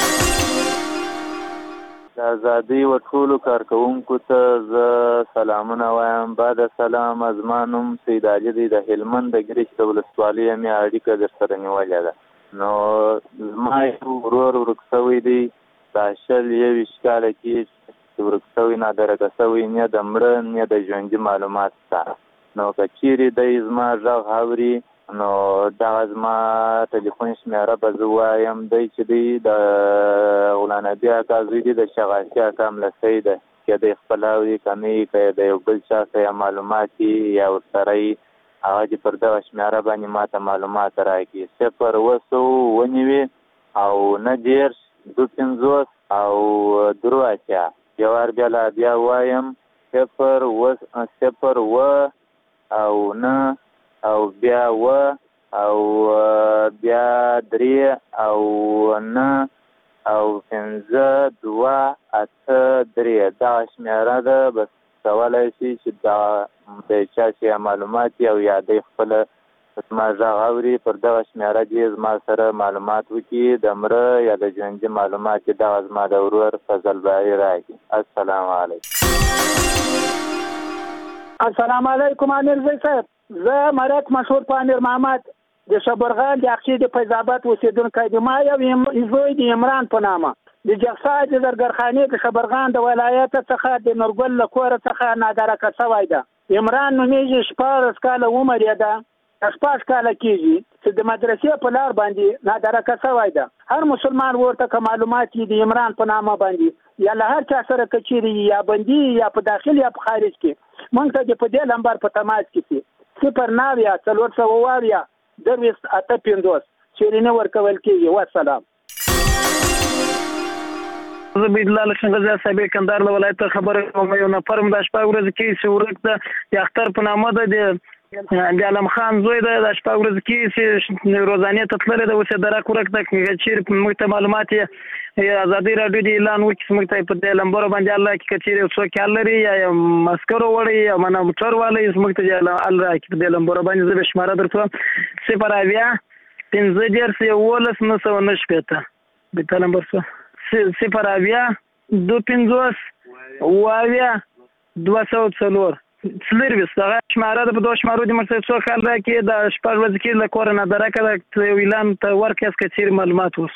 د ازادۍ و ټولو کارکوونکو ته زه سلامونه وایم. بعد سلام. زما نوم سید علي دی د هلمند د ګرچ د ولسوالۍ مې اړیکه در سره نیولې ده. نو زما یو ورور ورک شوی دی دا شل یویشت کاله کې چې ورک شوی نادرکه شوی نه د مړه نه د ژوندي معلومات شته. نو که چیرې دی زما غږ اوري نو دا زما ټلیفون شمیره به زه وایم. دی چې دی د غلامنبي اکا زوی دی د شغاسي اکا ملسی ده. که دی خپل اوري که نه یې که د یو بل چا څه یا معلومات یا ورسره یي هغه چې پر دغه شمیره باندې ما ته معلومات راکړي. صفر اوه سوه اووه نوي او نه دېرش دوه پنځوس او درو اتیا. یو وار بیا لا بیا وایم صفر اوه صفر اوه او نه او بیا و او بیا درې او نه او پنځه دوه اته درې. دا شمیره ده. بس کولی شي چې دا د چا چې معلومات او یا د خپله زما غږ اوري پر دغه شمیره دې زما سره معلومات وکړي د مړه یا د ژوندي معلومات چې دغه زما د ورور فضل باري راکړي. السلام علیکم. السلام علیکم امیر زی صاحب. زه مرک مشهور پامیر محمد د شبرغان د اقچې د فیض آباد اوسېدونکی یم. ما یو زوی د عمران په نامه د جغسا د زرګرخانې د شبرغان د ولایت څخه د نورګل له کوره څخه نادرکه شوی ده. عمران نومیږي. شپاړس کاله عمر یې ده. شپږ کاله کېږي چې د مدرسې په لار باندې نادرکه شوی ده. هر مسلمان ورته که معلومات یې د عمران په نامه باندې یا له هر چا سره که چیرې یا بندي یا په داخل یا په خارج کې موږ ته د په دې لمبر په تماس کې شي صفر ناویا څلور سوه واویا درویشت اته پنځوس شیرینه ورکول کېږي. والسلام. زه بيدلال څنګه صاحب کندهار له ولایت خبره کوم. یو نفر د شپږ ورځې کې چې ورک د اختر په نامه ده د عالم خان زوی ده. د شپږ ورځې کې چې روزانه ته تللی ده اوس یې درک ورک ده. چیرې موږ ته معلومات یې ازادي راډیو د اعلان وکړي موږ ته په دې لمبرو باندې الله کې که چیرې څوک حل لري یا مسکرو وړی یا منه موټر والی موږ ته حل راکړي په دې لمبرو باندې. زه به شماره درته صفر اویا پنځه دېرش یولس نه سوه نه شپېته بېته لمبر څه صفر اویا دوه پنځوس اوه اویا دوه سوه څلور څلرویشت. هغه شماره ده. په دوه شمارو دې موږ ته څوک حل راکړي. د شپږ ورځې کې له کوره نادرکه ده یو اعلان ته ورکړئ که چیرې معلومات اوس.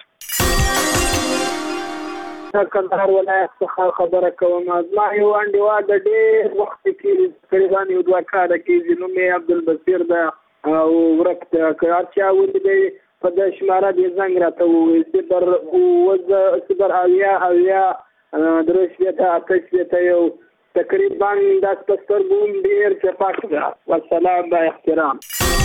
کندهار ولایت څخه خبره کوم. زما یو انډیوال د ډېر وخت کې تقریبا یو دوه کاله کېږي. نوم یې عبدالبصیر ده او ورک کار چا ولې په د شماره د زنګ راته وویل صفر اووه صفر اویا اویا درې شپېته اته شپېته یو تقریبا داس په سترګو ډېر چپاک ده. والسلام با احترام.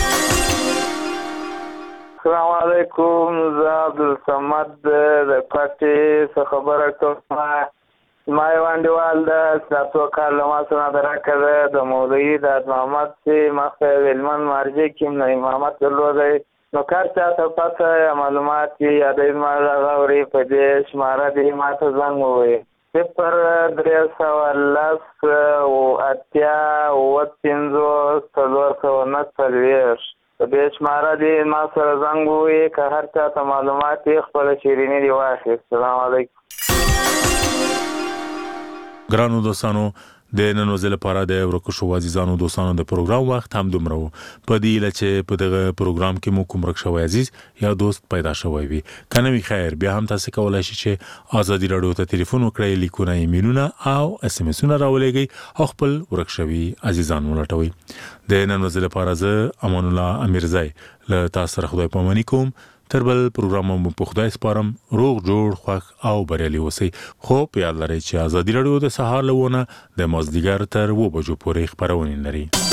السلام علیکم. زه عبدالصمد د پټې څخه خبره کوم. ما یو انډیوال ده چې څو کال له ما سره درکه ده د مولوي د محمد چې مخته هلمند مارجې کې نو امامت درلودی نو کار چاته پته معلومات یې یادوي ما غږ اوري په دې شماره دې ما ته زنګ ووایي صفر درې سوه لس اتیا اووه پنځوس څلور سوه نه څلوېښت په دې شماره دې ما سره زنګ ووایي که هر چاته معلومات یې خپله شیریني دې واخیست. السلام علیکم. ګرانو دوستانو د نن ورځې لپاره د ورکو شو عزیزانو دوستانو د پروګرام وخت هم دومره و په دې لچ په دغه پروګرام کې مو کوم رک شوی عزیز یا دوست پیدا شوی وي کنه وی خیر بیا هم تاسو کولای شئ چې آزادي رادیو ته ټلیفون وکړئ لیکونه ایمیلونه او اس ام اسونه راولېږئ او خپل ورک شوی عزیزان ولټوي. د نن ورځې لپاره زه امان الله امیرزای له تاسو سره خدای پاماني کوم. تر بل پروګرام مو په خدای سپارم. روغ جوړ خوښ او بریالي اوسئ. خو په یاد لرئ چې آزادي رادیو د سهار لونه د مازدیګر تر و بجو پورې خبرونه لري.